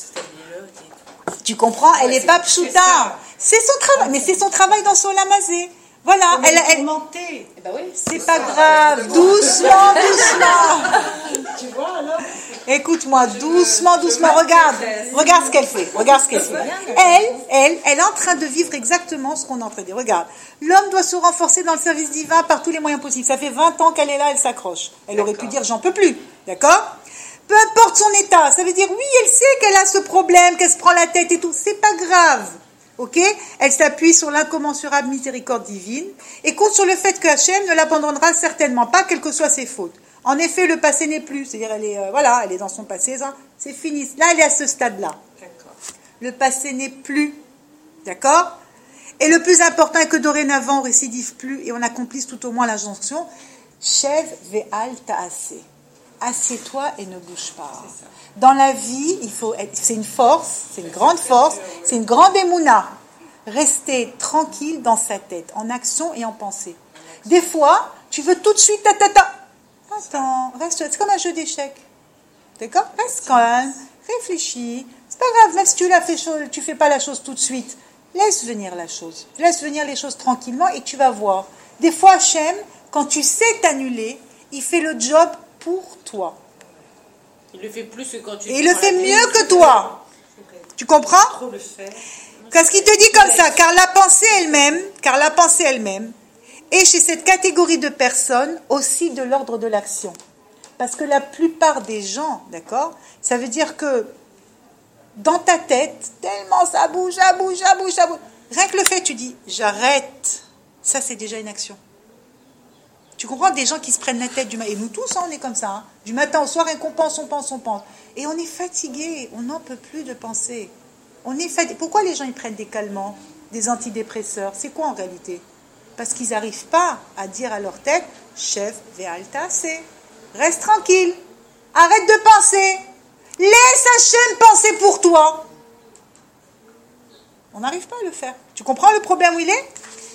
Tu comprends? Elle n'est pas pshuta. C'est son travail, mais c'est son travail dans son lamazé. Voilà, elle, elle, Tourmentée. Bah oui. c'est pas grave. Doucement, doucement. Tu vois alors? Écoute-moi, doucement, doucement. Regarde, regarde ce qu'elle fait. Regarde ce qu'elle fait. Elle, elle, elle est en train de vivre exactement ce qu'on est en train de dire. Regarde, l'homme doit se renforcer dans le service divin par tous les moyens possibles. Ça fait vingt ans qu'elle est là, elle s'accroche. Elle aurait pu dire j'en peux plus, d'accord? Peu importe son état. Ça veut dire oui, elle sait qu'elle a ce problème, qu'elle se prend la tête et tout. C'est pas grave. Ok? Elle s'appuie sur l'incommensurable miséricorde divine et compte sur le fait que Hachem ne l'abandonnera certainement pas, quelles que soient ses fautes. En effet, le passé n'est plus. C'est-à-dire, elle est, euh, voilà, elle est dans son passé. Ça, c'est fini. Là, elle est à ce stade-là. D'accord. Le passé n'est plus. D'accord? Et le plus important est que dorénavant, on récidive plus et on accomplisse tout au moins l'injonction. Chev ve'al ta'ase. Assieds-toi et ne bouge pas. Dans la vie, il faut être, c'est une force, c'est une grande force, c'est une grande émouna. Rester tranquille dans sa tête, en action et en pensée. Des fois, tu veux tout de suite, ta, ta, ta. Attends, reste, c'est comme un jeu d'échecs. D'accord? Reste calme, réfléchis, pas grave, même si tu la fais chose, tu fais pas la chose tout de suite. Laisse venir la chose. Laisse venir les choses tranquillement et tu vas voir. Des fois, Hachem, quand tu sais t'annuler, il fait le job pour toi. Il le fait plus que quand tu... Et il le fait mieux que toi. Tu comprends? Trop le faire. Parce qu'il te dit comme ça, car la pensée elle-même, car la pensée elle-même est chez cette catégorie de personnes aussi de l'ordre de l'action. Parce que la plupart des gens, d'accord, ça veut dire que dans ta tête, tellement ça bouge, ça bouge, ça bouge, ça bouge. Rien que le fait, tu dis, j'arrête. Ça, c'est déjà une action. Tu comprends? Des gens qui se prennent la tête du matin. Et nous tous, hein, on est comme ça. Hein. Du matin au soir, et qu'on pense, on pense, on pense. Et on est fatigué. On n'en peut plus de penser. On est fatigué. Pourquoi les gens ils prennent des calmants, des antidépresseurs? C'est quoi en réalité? Parce qu'ils n'arrivent pas à dire à leur tête, chef, ve'alta, c'est. Reste tranquille. Arrête de penser. Laisse Hachem penser pour toi. On n'arrive pas à le faire. Tu comprends le problème où il est?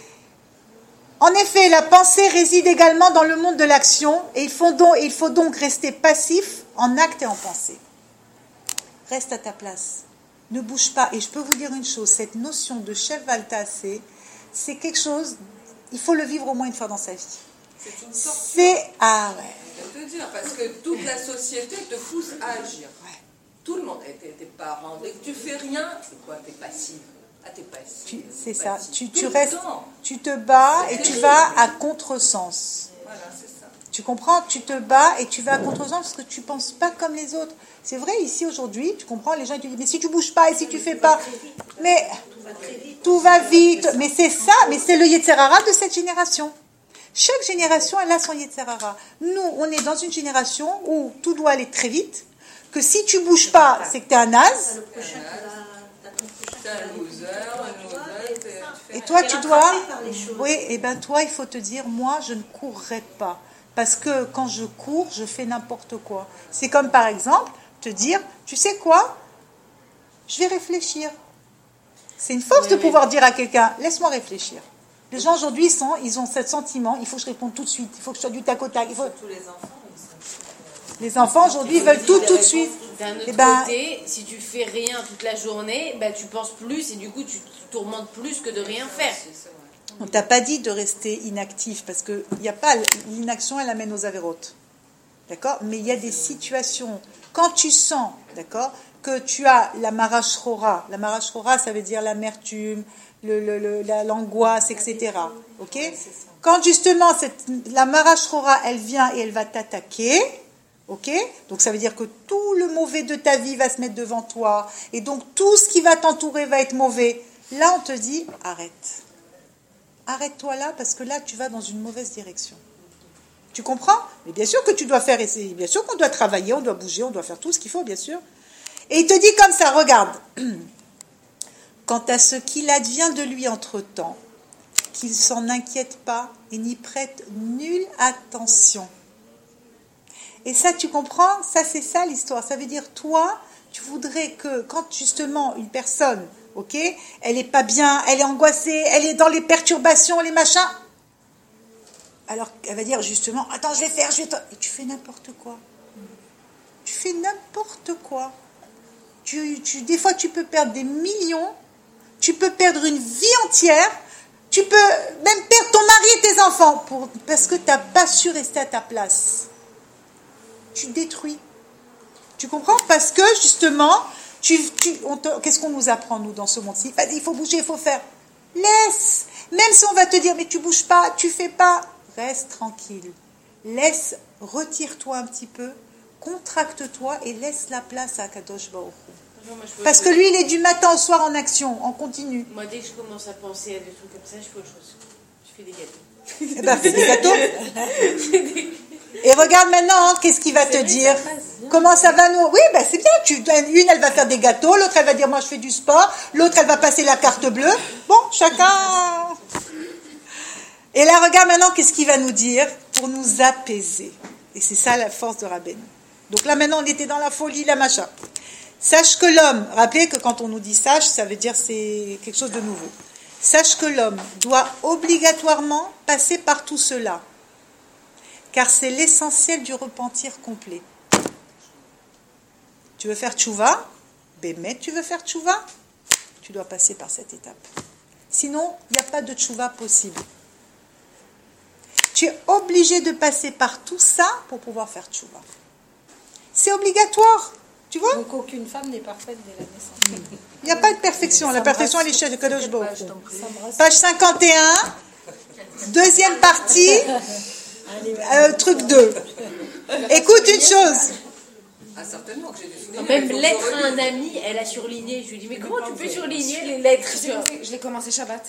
En effet, la pensée réside également dans le monde de l'action et il faut donc, il faut donc rester passif en acte et en pensée. Reste à ta place. Ne bouge pas. Et je peux vous dire une chose, cette notion de chef valtassé, c'est quelque chose, il faut le vivre au moins une fois dans sa vie. C'est une sorte. C'est... Ah ouais. Je vais te dire, parce que toute la société te pousse à agir. Ouais. Tout le monde, tes, tes parents, dès que tu fais rien, c'est quoi? T'es passive. Ah, t'es passive. Tu- C'est ça. Passive. Tu, Tout tu le restes, temps. tu te bats et tu vas à contresens. Voilà, c'est ça. Tu comprends? Tu te bats et tu vas à contresens parce que tu ne penses pas comme les autres. C'est vrai, ici, aujourd'hui, tu comprends? Les gens ils te disent, mais si tu ne bouges pas et si tu ne fais pas... Mais tout va vite. Mais c'est ça, mais c'est le Yetzerara de cette génération. Chaque génération, elle a son Yetzerara. Nous, on est dans une génération où tout doit aller très vite, que si tu ne bouges pas, c'est que tu es un naze. T'es un loser, un loser, t'es- Et toi, tu dois... par les choses. Oui, et bien toi, il faut te dire, moi, je ne courrai pas. Parce que quand je cours, je fais n'importe quoi. C'est comme, par exemple, te dire, tu sais quoi? Je vais réfléchir. C'est une force Oui, de oui. pouvoir dire à quelqu'un, laisse-moi réfléchir. Les gens aujourd'hui, ils, sont, ils ont ce sentiment, il faut que je réponde tout de suite, il faut que je sois du tac au tac. Il faut... Tous les enfants, ils sont... Les enfants, aujourd'hui, ils veulent tout, tout de suite. D'un autre Eh ben- côté, si tu fais rien toute la journée, bah, tu penses plus et du coup tu, tu tourmentes plus que de rien faire. On t'a pas dit de rester inactif, parce que il y a pas l'inaction, elle amène aux avérotes. D'accord? Mais il y a des situations, quand tu sens, d'accord, que tu as la marachrora, la marachrora, ça veut dire l'amertume, le, le, le- la- l'angoisse, et cetera. Ok? Quand justement cette, la marachrora, elle vient et elle va t'attaquer, ok? Donc ça veut dire que tout le mauvais de ta vie va se mettre devant toi, et donc tout ce qui va t'entourer va être mauvais. Là, on te dit, arrête. Arrête-toi là, parce que là, tu vas dans une mauvaise direction. Tu comprends? Mais bien sûr que tu dois faire, essayer. Bien sûr qu'on doit travailler, on doit bouger, on doit faire tout ce qu'il faut, bien sûr. Et il te dit comme ça, regarde. Quant à ce qu'il advient de lui entre-temps, qu'il s'en inquiète pas et n'y prête nulle attention. Et ça, tu comprends? Ça, c'est ça l'histoire. Ça veut dire, toi, tu voudrais que quand justement une personne, ok, elle est pas bien, elle est angoissée, elle est dans les perturbations, les machins, alors elle va dire justement, attends, je vais faire, je vais... Et tu fais n'importe quoi. Tu fais n'importe quoi. Tu, tu, des fois, tu peux perdre des millions, tu peux perdre une vie entière, tu peux même perdre ton mari et tes enfants pour, parce que tu n'as pas su rester à ta place. Tu détruis. Tu comprends? Parce que justement, tu, tu, on te, qu'est-ce qu'on nous apprend, nous, dans ce monde-ci? Il faut bouger, il faut faire. Laisse. Même si on va te dire, mais tu bouges pas, tu fais pas, reste tranquille. Laisse, retire-toi un petit peu, contracte-toi et laisse la place à Kadosh Baruch Hu. Non, moi, je fais Parce autre que chose. lui, il est du matin au soir en action, en continu. Moi, dès que je commence à penser à des trucs comme ça, je fais autre chose. Je fais des gâteaux. Eh ben, fais des gâteaux. Et regarde maintenant, hein, qu'est-ce qu'il va te dire? Comment ça va nous? Oui, ben c'est bien. Tu, une, elle va faire des gâteaux, l'autre, elle va dire, moi, je fais du sport, l'autre, elle va passer la carte bleue. Bon, chacun... Et là, regarde maintenant, qu'est-ce qu'il va nous dire pour nous apaiser. Et c'est ça la force de Rabbeinu. Donc là, maintenant, on était dans la folie, la machin. Sache que l'homme, rappelez que quand on nous dit sache, ça veut dire c'est quelque chose de nouveau. Sache que l'homme doit obligatoirement passer par tout cela, car c'est l'essentiel du repentir complet. Tu veux faire tchouva? Bémet, tu veux faire tchouva? Tu dois passer par cette étape. Sinon, il n'y a pas de tchouva possible. Tu es obligé de passer par tout ça pour pouvoir faire tchouva. C'est obligatoire. Tu vois? Donc aucune femme n'est parfaite dès la naissance. Il n'y a pas de perfection. La perfection, elle est chez Kadosh Baruch Hu. Ça me rassure. Page cinquante et un, deuxième partie, euh, truc deux. Écoute une chose. Ah, certainement que j'ai des souvenirs. Même il faut lettre que je à un relise. ami, elle a surligné. Je lui dis, mais comment tu peux surligner les lettres? Je l'ai- Je l'ai commencé Shabbat.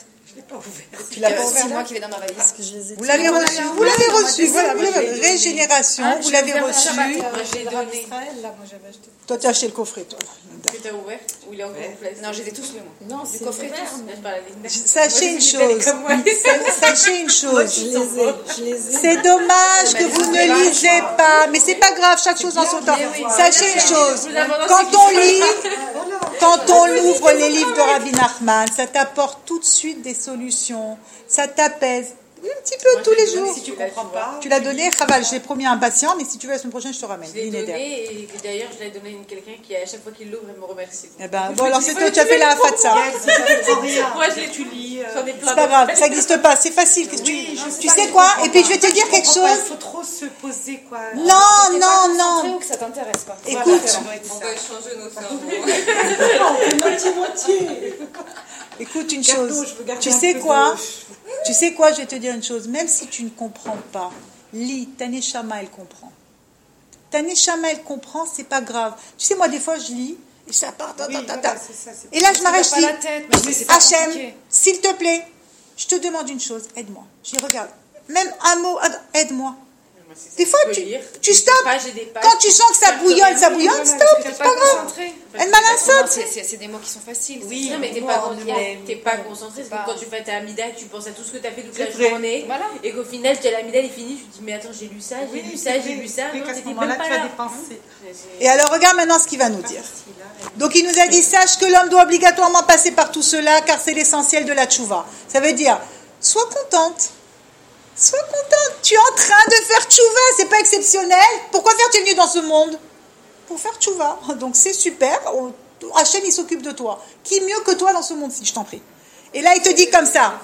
Tu l'as pas C'est ouvert moi là? qui l'ai dans ma valise. Parce que je les ai Vous l'avez reçu. Vous l'avez reçu. Voilà, vous l'avez régénération. Ah, Vous j'ai l'avez ouvert le reçu. Shabbat. Euh, Moi, je j'ai l'ai le drap donné. d'Israël, là, moi j'avais acheté. Toi, tu as acheté le coffret, toi. Que t'as ouvert? Ou il est encore en place? Non, je les ai tous loués, moi. Non, Du c'est coffret, ouvert, tous. mais- Je parle à Linda. Sachez une chose. Sachez une chose. Je les ai, je les ai. C'est dommage que vous ne lisez pas, mais c'est pas grave, chaque chose en son temps. Sachez une chose, quand on lit, quand on ouvre les livres de Rabbi Nachman, ça t'apporte tout de suite des solutions, ça t'apaise. Un petit peu tous les jours. Si tu comprends pas, Tu l'as donné, Chaval, je l'ai promis à un patient, mais si tu veux la semaine prochaine, je te ramène. Je l'ai L'inéder. donné et d'ailleurs je l'ai donné à quelqu'un qui à chaque fois qu'il l'ouvre elle me remercie. Eh ben, bon, alors c'est toi, tu as fait la fatsa. Moi je l'ai tu lis. euh, J'en ai plein C'est pas grave, ça n'existe pas, c'est facile. Qu'est-ce que Oui, tu, je sais tu pas, sais je quoi? comprends Et puis pas. je vais te dire quelque Je comprends pas, chose. Il faut trop se poser, quoi. Non, T'es pas non, concentré non. ou que ça t'intéresse pas. Écoute, on va échanger nos cerveaux. Moitié-moitié. écoute une Gâteau, chose. je veux garder Tu un sais peu quoi? de- Tu sais quoi? Je vais te dire une chose. Même si tu ne comprends pas, lis. Ta neshama, elle comprend. Ta neshama, elle comprend, c'est pas grave. Tu sais, moi, des fois, je lis et ça part. ta, ta, Oui, ta, voilà, ta. c'est ça, c'est- Et là, je T'as m'arrête, je pas dis, la tête, mais c'est pas Hachem, compliqué. s'il te plaît, je te demande une chose, aide-moi. Je dis, regarde, même un mot, aide-moi. Des fois, tu, tu stoppes. Quand tu sens que ça bouillonne, ça bouillonne, stop, T'es c'est pas pas grave. concentré. Elle m'a Non, l'insulte. c'est- c'est c'est des mots qui sont faciles. Oui, c'est non, mais t'es des pas, mots, con- des mots. t'es pas concentré. C'est pas- comme quand tu fais ta Amida, tu penses à tout ce que tu as fait toute la C'est vrai. journée. Voilà. Et qu'au final, tu as l'Amida, elle est finie. Tu te dis, mais attends, j'ai lu ça, j'ai Oui, lu c'est ça, j'ai vrai, lu ça. c'est vrai Non, qu'à ce t'étais moment-là, même pas tu vas là. dépenser. Et alors, regarde maintenant ce qu'il va nous dire. Donc, il nous a dit, sache que l'homme doit obligatoirement passer par tout cela, car c'est l'essentiel de la tchouva. Ça veut dire, sois contente. Sois contente. Tu es en train de faire tchouva. C'est pas exceptionnel. Pourquoi faire tu es venu dans ce monde? Pour faire tchouva. Donc, c'est super. On- Hachem, il s'occupe de toi. Qui mieux que toi dans ce monde-ci, je t'en prie. Et là, il te dit comme ça.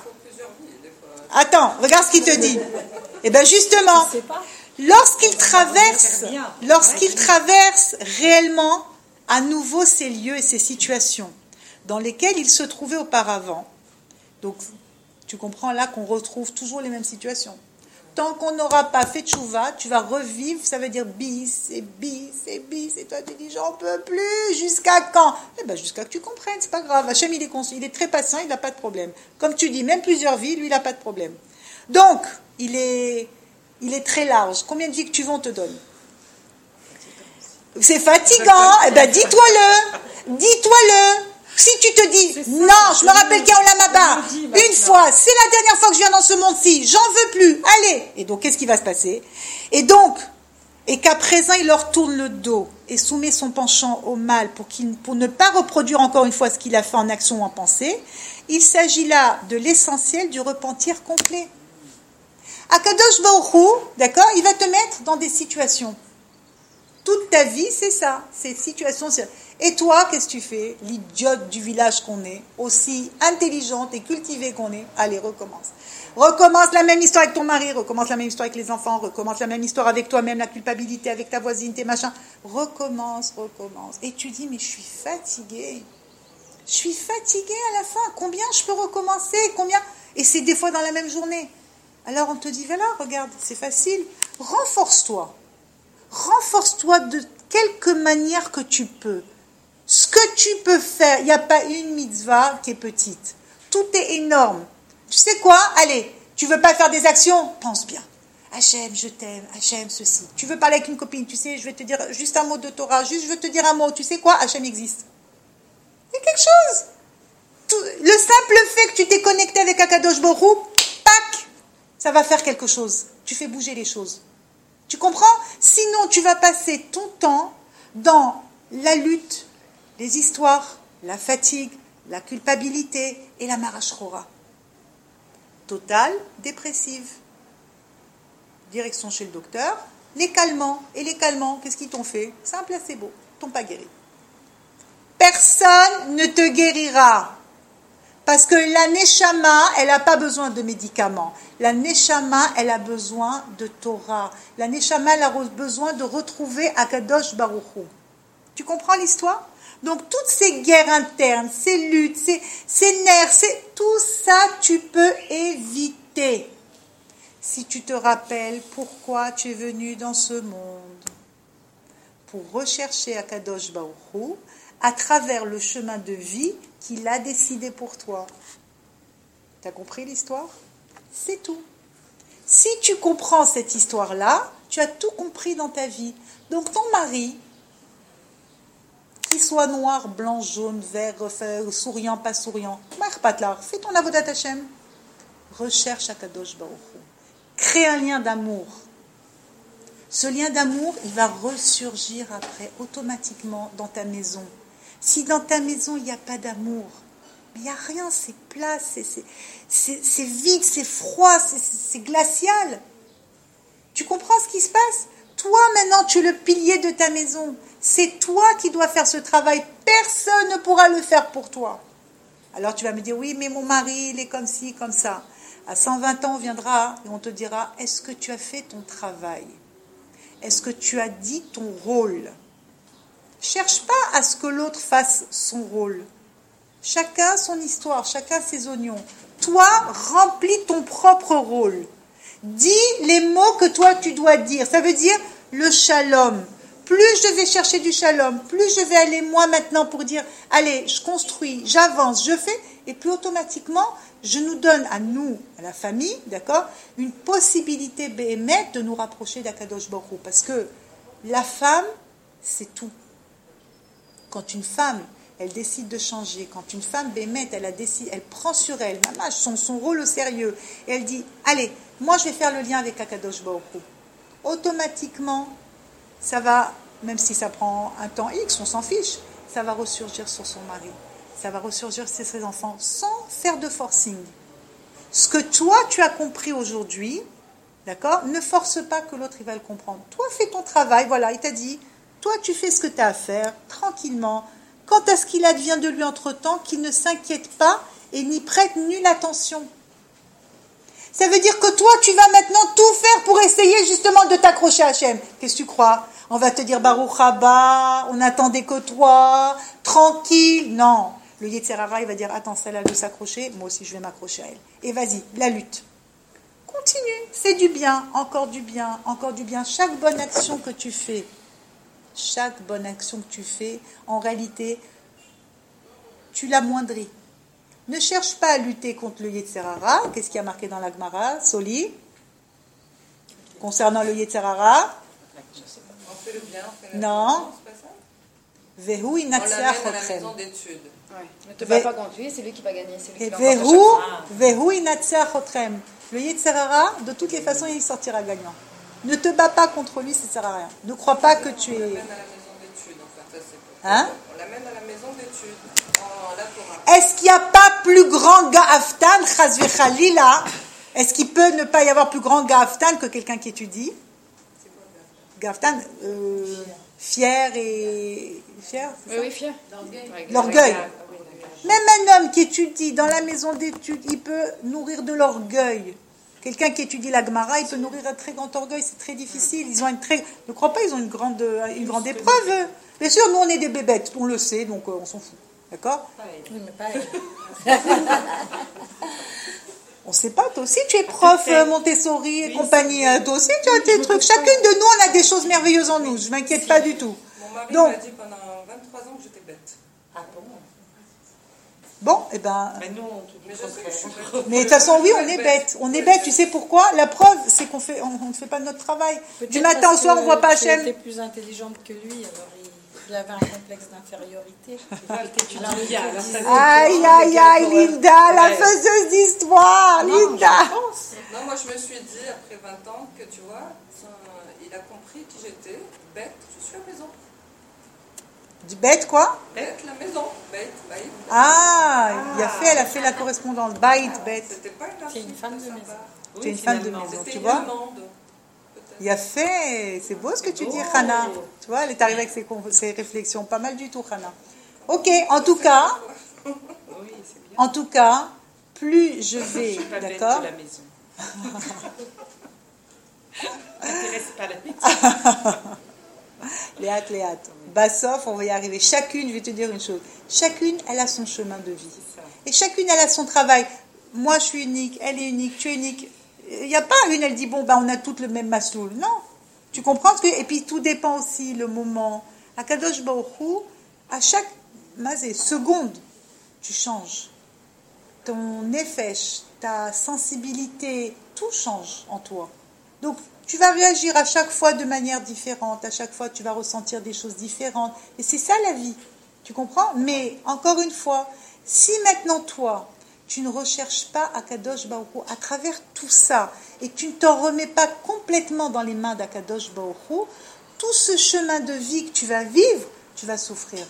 Attends, regarde ce qu'il te dit. Eh bien, justement, Je sais pas. lorsqu'il traverse, bien. lorsqu'il traverse réellement à nouveau ces lieux et ces situations dans lesquelles il se trouvait auparavant, donc tu comprends là qu'on retrouve toujours les mêmes situations. Tant qu'on n'aura pas fait tchouva, tu vas revivre, ça veut dire bis et bis et bis, et toi tu dis j'en peux plus, jusqu'à quand? Eh bien jusqu'à que tu comprennes, c'est pas grave. Hachem il est, cons- il est très patient, il n'a pas de problème. Comme tu dis, même plusieurs vies, lui il n'a pas de problème. Donc, il est, il est très large. Combien de vies que tu veux, on te donne? C'est fatigant, eh ben dis-toi-le, dis-toi-le. Si tu te dis, non, je me rappelle qu'à Olamaba, une fois, c'est la dernière fois que je viens dans ce monde-ci, j'en veux plus, allez. Et donc, qu'est-ce qui va se passer? Et donc, et qu'à présent, il leur tourne le dos et soumet son penchant au mal pour, qu'il, pour ne pas reproduire encore une fois ce qu'il a fait en action ou en pensée, il s'agit là de l'essentiel du repentir complet. Akadosh Baruch Hu, d'accord, il va te mettre dans des situations. Toute ta vie, c'est ça, ces situations. Et toi, qu'est-ce que tu fais? L'idiote du village qu'on est, aussi intelligente et cultivée qu'on est, allez, recommence. Recommence la même histoire avec ton mari, recommence la même histoire avec les enfants, recommence la même histoire avec toi-même, la culpabilité, avec ta voisine, tes machins. Recommence, recommence. Et tu dis, mais je suis fatiguée. Je suis fatiguée à la fin. Combien je peux recommencer? Combien? Et c'est des fois dans la même journée. Alors on te dit, voilà, regarde, c'est facile. Renforce-toi. Renforce-toi de quelque manière que tu peux. Ce que tu peux faire, il n'y a pas une mitzvah qui est petite. Tout est énorme. Tu sais quoi? Allez, tu veux pas faire des actions? Pense bien. Hachem, je t'aime. Hachem, ceci. Tu veux parler avec une copine? Tu sais, je vais te dire juste un mot de Torah. Juste, je veux te dire un mot. Tu sais quoi? Hachem existe. C'est quelque chose. Tout, le simple fait que tu t'es connecté avec Akadosh Baruch Hu, pac, ça va faire quelque chose. Tu fais bouger les choses. Tu comprends? Sinon, tu vas passer ton temps dans la lutte, les histoires, la fatigue, la culpabilité et la marachora. Totale, dépressive. Direction chez le docteur. Les calmants. Et les calmants, qu'est-ce qu'ils t'ont fait? C'est un placebo. Ils t'ont pas guéri. personne ne te guérira. Parce que la Neshama, elle n'a pas besoin de médicaments. La Neshama, elle a besoin de Torah. La Neshama, elle a besoin de retrouver Akadosh Baruch Hu. Tu comprends l'histoire? Donc, toutes ces guerres internes, ces luttes, ces, ces nerfs, c'est, tout ça, tu peux éviter. Si tu te rappelles pourquoi tu es venu dans ce monde. Pour rechercher Akadosh Baruch Hu à travers le chemin de vie qu'il a décidé pour toi. Tu as compris l'histoire? C'est tout. Si tu comprends cette histoire-là, tu as tout compris dans ta vie. Donc ton mari, qu'il soit noir, blanc, jaune, vert, souriant, pas souriant, fais ton avodat Hashem. Recherche Akadosh Baruch Hu. Crée un lien d'amour. Ce lien d'amour, il va ressurgir après automatiquement dans ta maison. Si dans ta maison, il n'y a pas d'amour, il n'y a rien, c'est plat, c'est, c'est, c'est, c'est vide, c'est froid, c'est, c'est glacial. Tu comprends ce qui se passe? Toi, maintenant, tu es le pilier de ta maison. C'est toi qui dois faire ce travail. Personne ne pourra le faire pour toi. Alors tu vas me dire, oui, mais mon mari, il est comme ci, comme ça. À cent vingt ans, on viendra et on te dira, est-ce que tu as fait ton travail? Est-ce que tu as dit ton rôle? Cherche pas à ce que l'autre fasse son rôle. Chacun son histoire, chacun ses oignons. Toi, remplis ton propre rôle. Dis les mots que toi tu dois dire. Ça veut dire le shalom. Plus je vais chercher du shalom, plus je vais aller moi maintenant pour dire, allez, je construis, j'avance, je fais, et plus automatiquement, je nous donne à nous, à la famille, d'accord, une possibilité béhémeth de nous rapprocher d'Akadosh Baruch Hu. Parce que la femme, c'est tout. Quand une femme, elle décide de changer, quand une femme béhémeth, elle, a décidé, elle prend sur elle, maman, son, son rôle au sérieux, et elle dit, allez, moi je vais faire le lien avec Akadosh Baruch Hu. Automatiquement, ça va, même si ça prend un temps X, on s'en fiche, ça va ressurgir sur son mari. Ça va ressurgir sur ses enfants sans faire de forcing. Ce que toi, tu as compris aujourd'hui, d'accord, ne force pas que l'autre, il va le comprendre. Toi, fais ton travail, voilà, il t'a dit, toi, tu fais ce que tu as à faire, tranquillement. Quant à ce qu'il advient de lui entre-temps, qu'il ne s'inquiète pas et n'y prête nulle attention. Ça veut dire que toi, tu vas maintenant tout faire pour essayer justement de t'accrocher à Hachem. Qu'est-ce que tu crois? On va te dire Baruch Haba, on n'attendait que toi, tranquille. Non. Le Yetzer Hara, il va dire, attends, celle-là veut s'accrocher, moi aussi je vais m'accrocher à elle. Et vas-y, la lutte. Continue, fais du bien, encore du bien, encore du bien. Chaque bonne action que tu fais, chaque bonne action que tu fais, en réalité, tu l'amoindris. Ne cherche pas à lutter contre le Yetzer Hara. Qu'est-ce qui a marqué dans la Gemara, Soli? Concernant le Yetzer Hara? On fait le bien, on fait la non. Non, c'est pas ça? Vehu On l'amène inatzeh à la chotchem. maison d'études. Ouais. Ne te bats pas contre lui, c'est lui qui va gagner. C'est lui Et qui va Vehu, emporter chaque fois. Vehu inatzeh chotchem. Le Yetzer Hara, de toutes les façons, il sortira gagnant. Ne te bats pas contre lui, ça ne sert à rien. Ne crois pas que tu On es... l'amène à la maison d'études, en fait. Ça, c'est pour- Hein? On l'amène à la maison d'études, en la Torah. Est-ce qu'il n'y a pas plus grand Ga'aftan, Chas v'chalila? Est-ce qu'il peut ne pas y avoir plus grand Ga'aftan que quelqu'un qui étudie? Ga'aftan, euh, fier et... Fier, c'est Oui, ça? oui, fier. L'orgueil. Ah oui, d'accord. Même un homme qui étudie dans la maison d'études, il peut nourrir de l'orgueil. Quelqu'un qui étudie la Gemara, il peut nourrir un très grand orgueil, c'est très difficile. Ils ont une très... Ne crois pas, ils ont une grande, une grande épreuve. Bien sûr, nous on est des bébêtes, on le sait, donc euh, on s'en fout. D'accord? Oui, mais pas elle. On ne sait pas, toi aussi tu es prof euh, Montessori et compagnie, euh, toi aussi tu as tes trucs. Chacune de nous, on a des choses merveilleuses en nous, je ne m'inquiète pas du tout. Mon mari Donc- m'a dit pendant vingt-trois ans que j'étais bête. Ah bon? Bon, eh ben... Mais nous, on te dit Mais le je sais que je suis contraire. bête. Mais de toute façon, oui, on est bête. On est bête, tu sais pourquoi? La preuve, c'est qu'on fait, on ne fait pas notre travail. Du Peut-être matin parce au soir, que on ne voit pas tu Hachem. étais plus intelligente que lui, alors il, il avait un complexe d'infériorité. Aïe, aïe, aïe, Linda, la faiseuse d'histoire, Linda. Non, moi je me suis dit, après vingt ans, que tu vois, ça, il a compris qui j'étais, bête, je suis à la maison. Du bête, quoi? Bête, la maison, bête, bête. Ah, il a fait, elle a fait la correspondance. Baït, bête. C'était pas une C'est une insulte, femme de sympa. maison. Tu es une femme de finalement. maison, C'était tu une vois? amende, peut-être. Il a fait, c'est beau ce que tu dis, beau. Hana. Tu vois, elle est arrivée avec ses, con- ses réflexions, pas mal du tout, Hana. Ok, en tout cas, en tout cas, plus je vais, d'accord. De la maison. M'intéresse pas la maison. Léat, Léat. Bassof, on va y arriver. Chacune, je vais te dire une chose. Chacune, elle a son chemin de vie. Et chacune, elle a son travail. Moi, je suis unique, elle est unique, tu es unique. Il n'y a pas une, elle dit, bon, ben, on a toutes le même masloul. Non. Tu comprends ce que... Et puis, tout dépend aussi, le moment. À Kadosh Baruch Hu, à chaque mazé, seconde, tu changes. Ton nefesh, ta sensibilité, tout change en toi. Donc, tu vas réagir à chaque fois de manière différente. À chaque fois, tu vas ressentir des choses différentes. Et c'est ça la vie. Tu comprends? Mais, encore une fois, si maintenant, toi, tu ne recherches pas Akadosh Baruch Hu à travers tout ça et que tu ne t'en remets pas complètement dans les mains d'Akadosh Baruch Hu, tout ce chemin de vie que tu vas vivre, tu vas souffrir.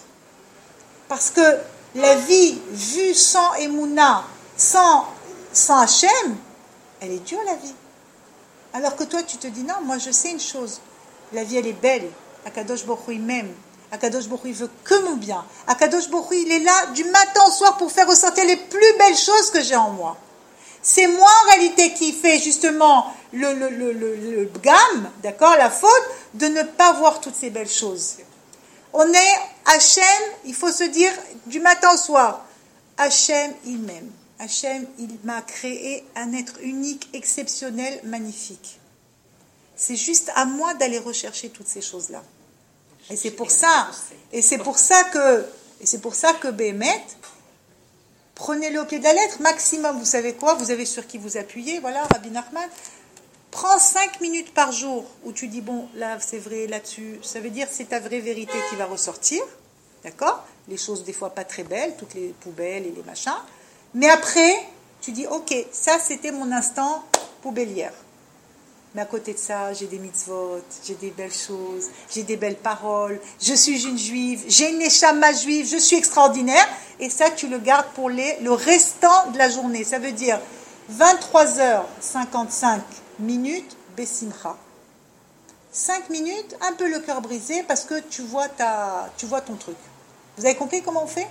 Parce que la vie vue sans Emouna, sans, sans Hachem, elle est dure la vie. Alors que toi, tu te dis, non, moi je sais une chose, la vie elle est belle, Akadosh Baruch Hu il m'aime. Akadosh Baruch Hu, il veut que mon bien. Akadosh Baruch Hu, il est là du matin au soir pour faire ressortir les plus belles choses que j'ai en moi. C'est moi en réalité qui fait justement le, le, le, le, le gamme, d'accord, la faute, de ne pas voir toutes ces belles choses. On est Hachem, il faut se dire du matin au soir, Hachem, il m'aime. Hachem, il m'a créé un être unique, exceptionnel, magnifique. C'est juste à moi d'aller rechercher toutes ces choses-là. Et c'est pour ça, et c'est pour ça que, et c'est pour ça que Béhémet, prenez-le au pied de la lettre, maximum, vous savez quoi, vous avez sur qui vous appuyez, voilà, Rabbi Nachman, prends cinq minutes par jour où tu dis, bon, là, c'est vrai, là-dessus, ça veut dire c'est ta vraie vérité qui va ressortir, d'accord, les choses des fois pas très belles, toutes les poubelles et les machins, mais après, tu dis, ok, ça c'était mon instant poubellière. Mais à côté de ça, j'ai des mitzvot, j'ai des belles choses, j'ai des belles paroles, je suis une juive, j'ai une neshama juive, je suis extraordinaire. Et ça, tu le gardes pour les, le restant de la journée. Ça veut dire vingt-trois heures cinquante-cinq minutes, Bessimcha. cinq minutes, un peu le cœur brisé parce que tu vois, ta, tu vois ton truc. Vous avez compris comment on fait?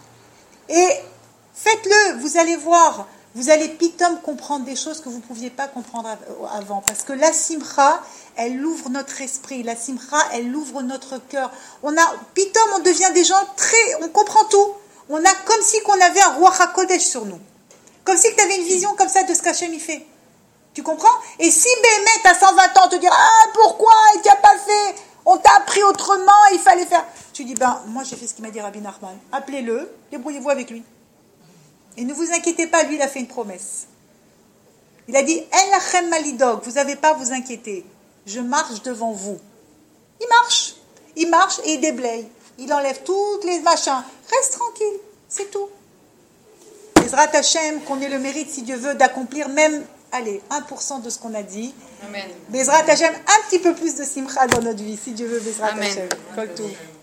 Et faites-le, vous allez voir. Vous allez pitom comprendre des choses que vous ne pouviez pas comprendre avant. Parce que la simcha, elle ouvre notre esprit. La simcha, elle ouvre notre cœur. On a, pitom, on devient des gens très... On comprend tout. On a comme si qu'on avait un roi HaKodesh sur nous. Comme si tu avais une vision comme ça de ce qu'Hachem il fait. Tu comprends? Et si Béhémet, à cent vingt ans, te dit « Ah, pourquoi il t'a pas fait? On t'a appris autrement, il fallait faire... » Tu dis « Ben, moi j'ai fait ce qu'il m'a dit Rabbi Nachman. Appelez-le, débrouillez-vous avec lui. » Et ne vous inquiétez pas, lui, il a fait une promesse. Il a dit, En lachem malidog, vous n'avez pas à vous inquiéter. Je marche devant vous. Il marche. Il marche et il déblaye. Il enlève toutes les machins. Reste tranquille, c'est tout. Bezrat Hashem, qu'on ait le mérite, si Dieu veut, d'accomplir même, allez, un pour cent de ce qu'on a dit. Amen. Bezrat Hashem, un petit peu plus de simcha dans notre vie, si Dieu veut, Bezrat Amen. Hashem. Kol tov.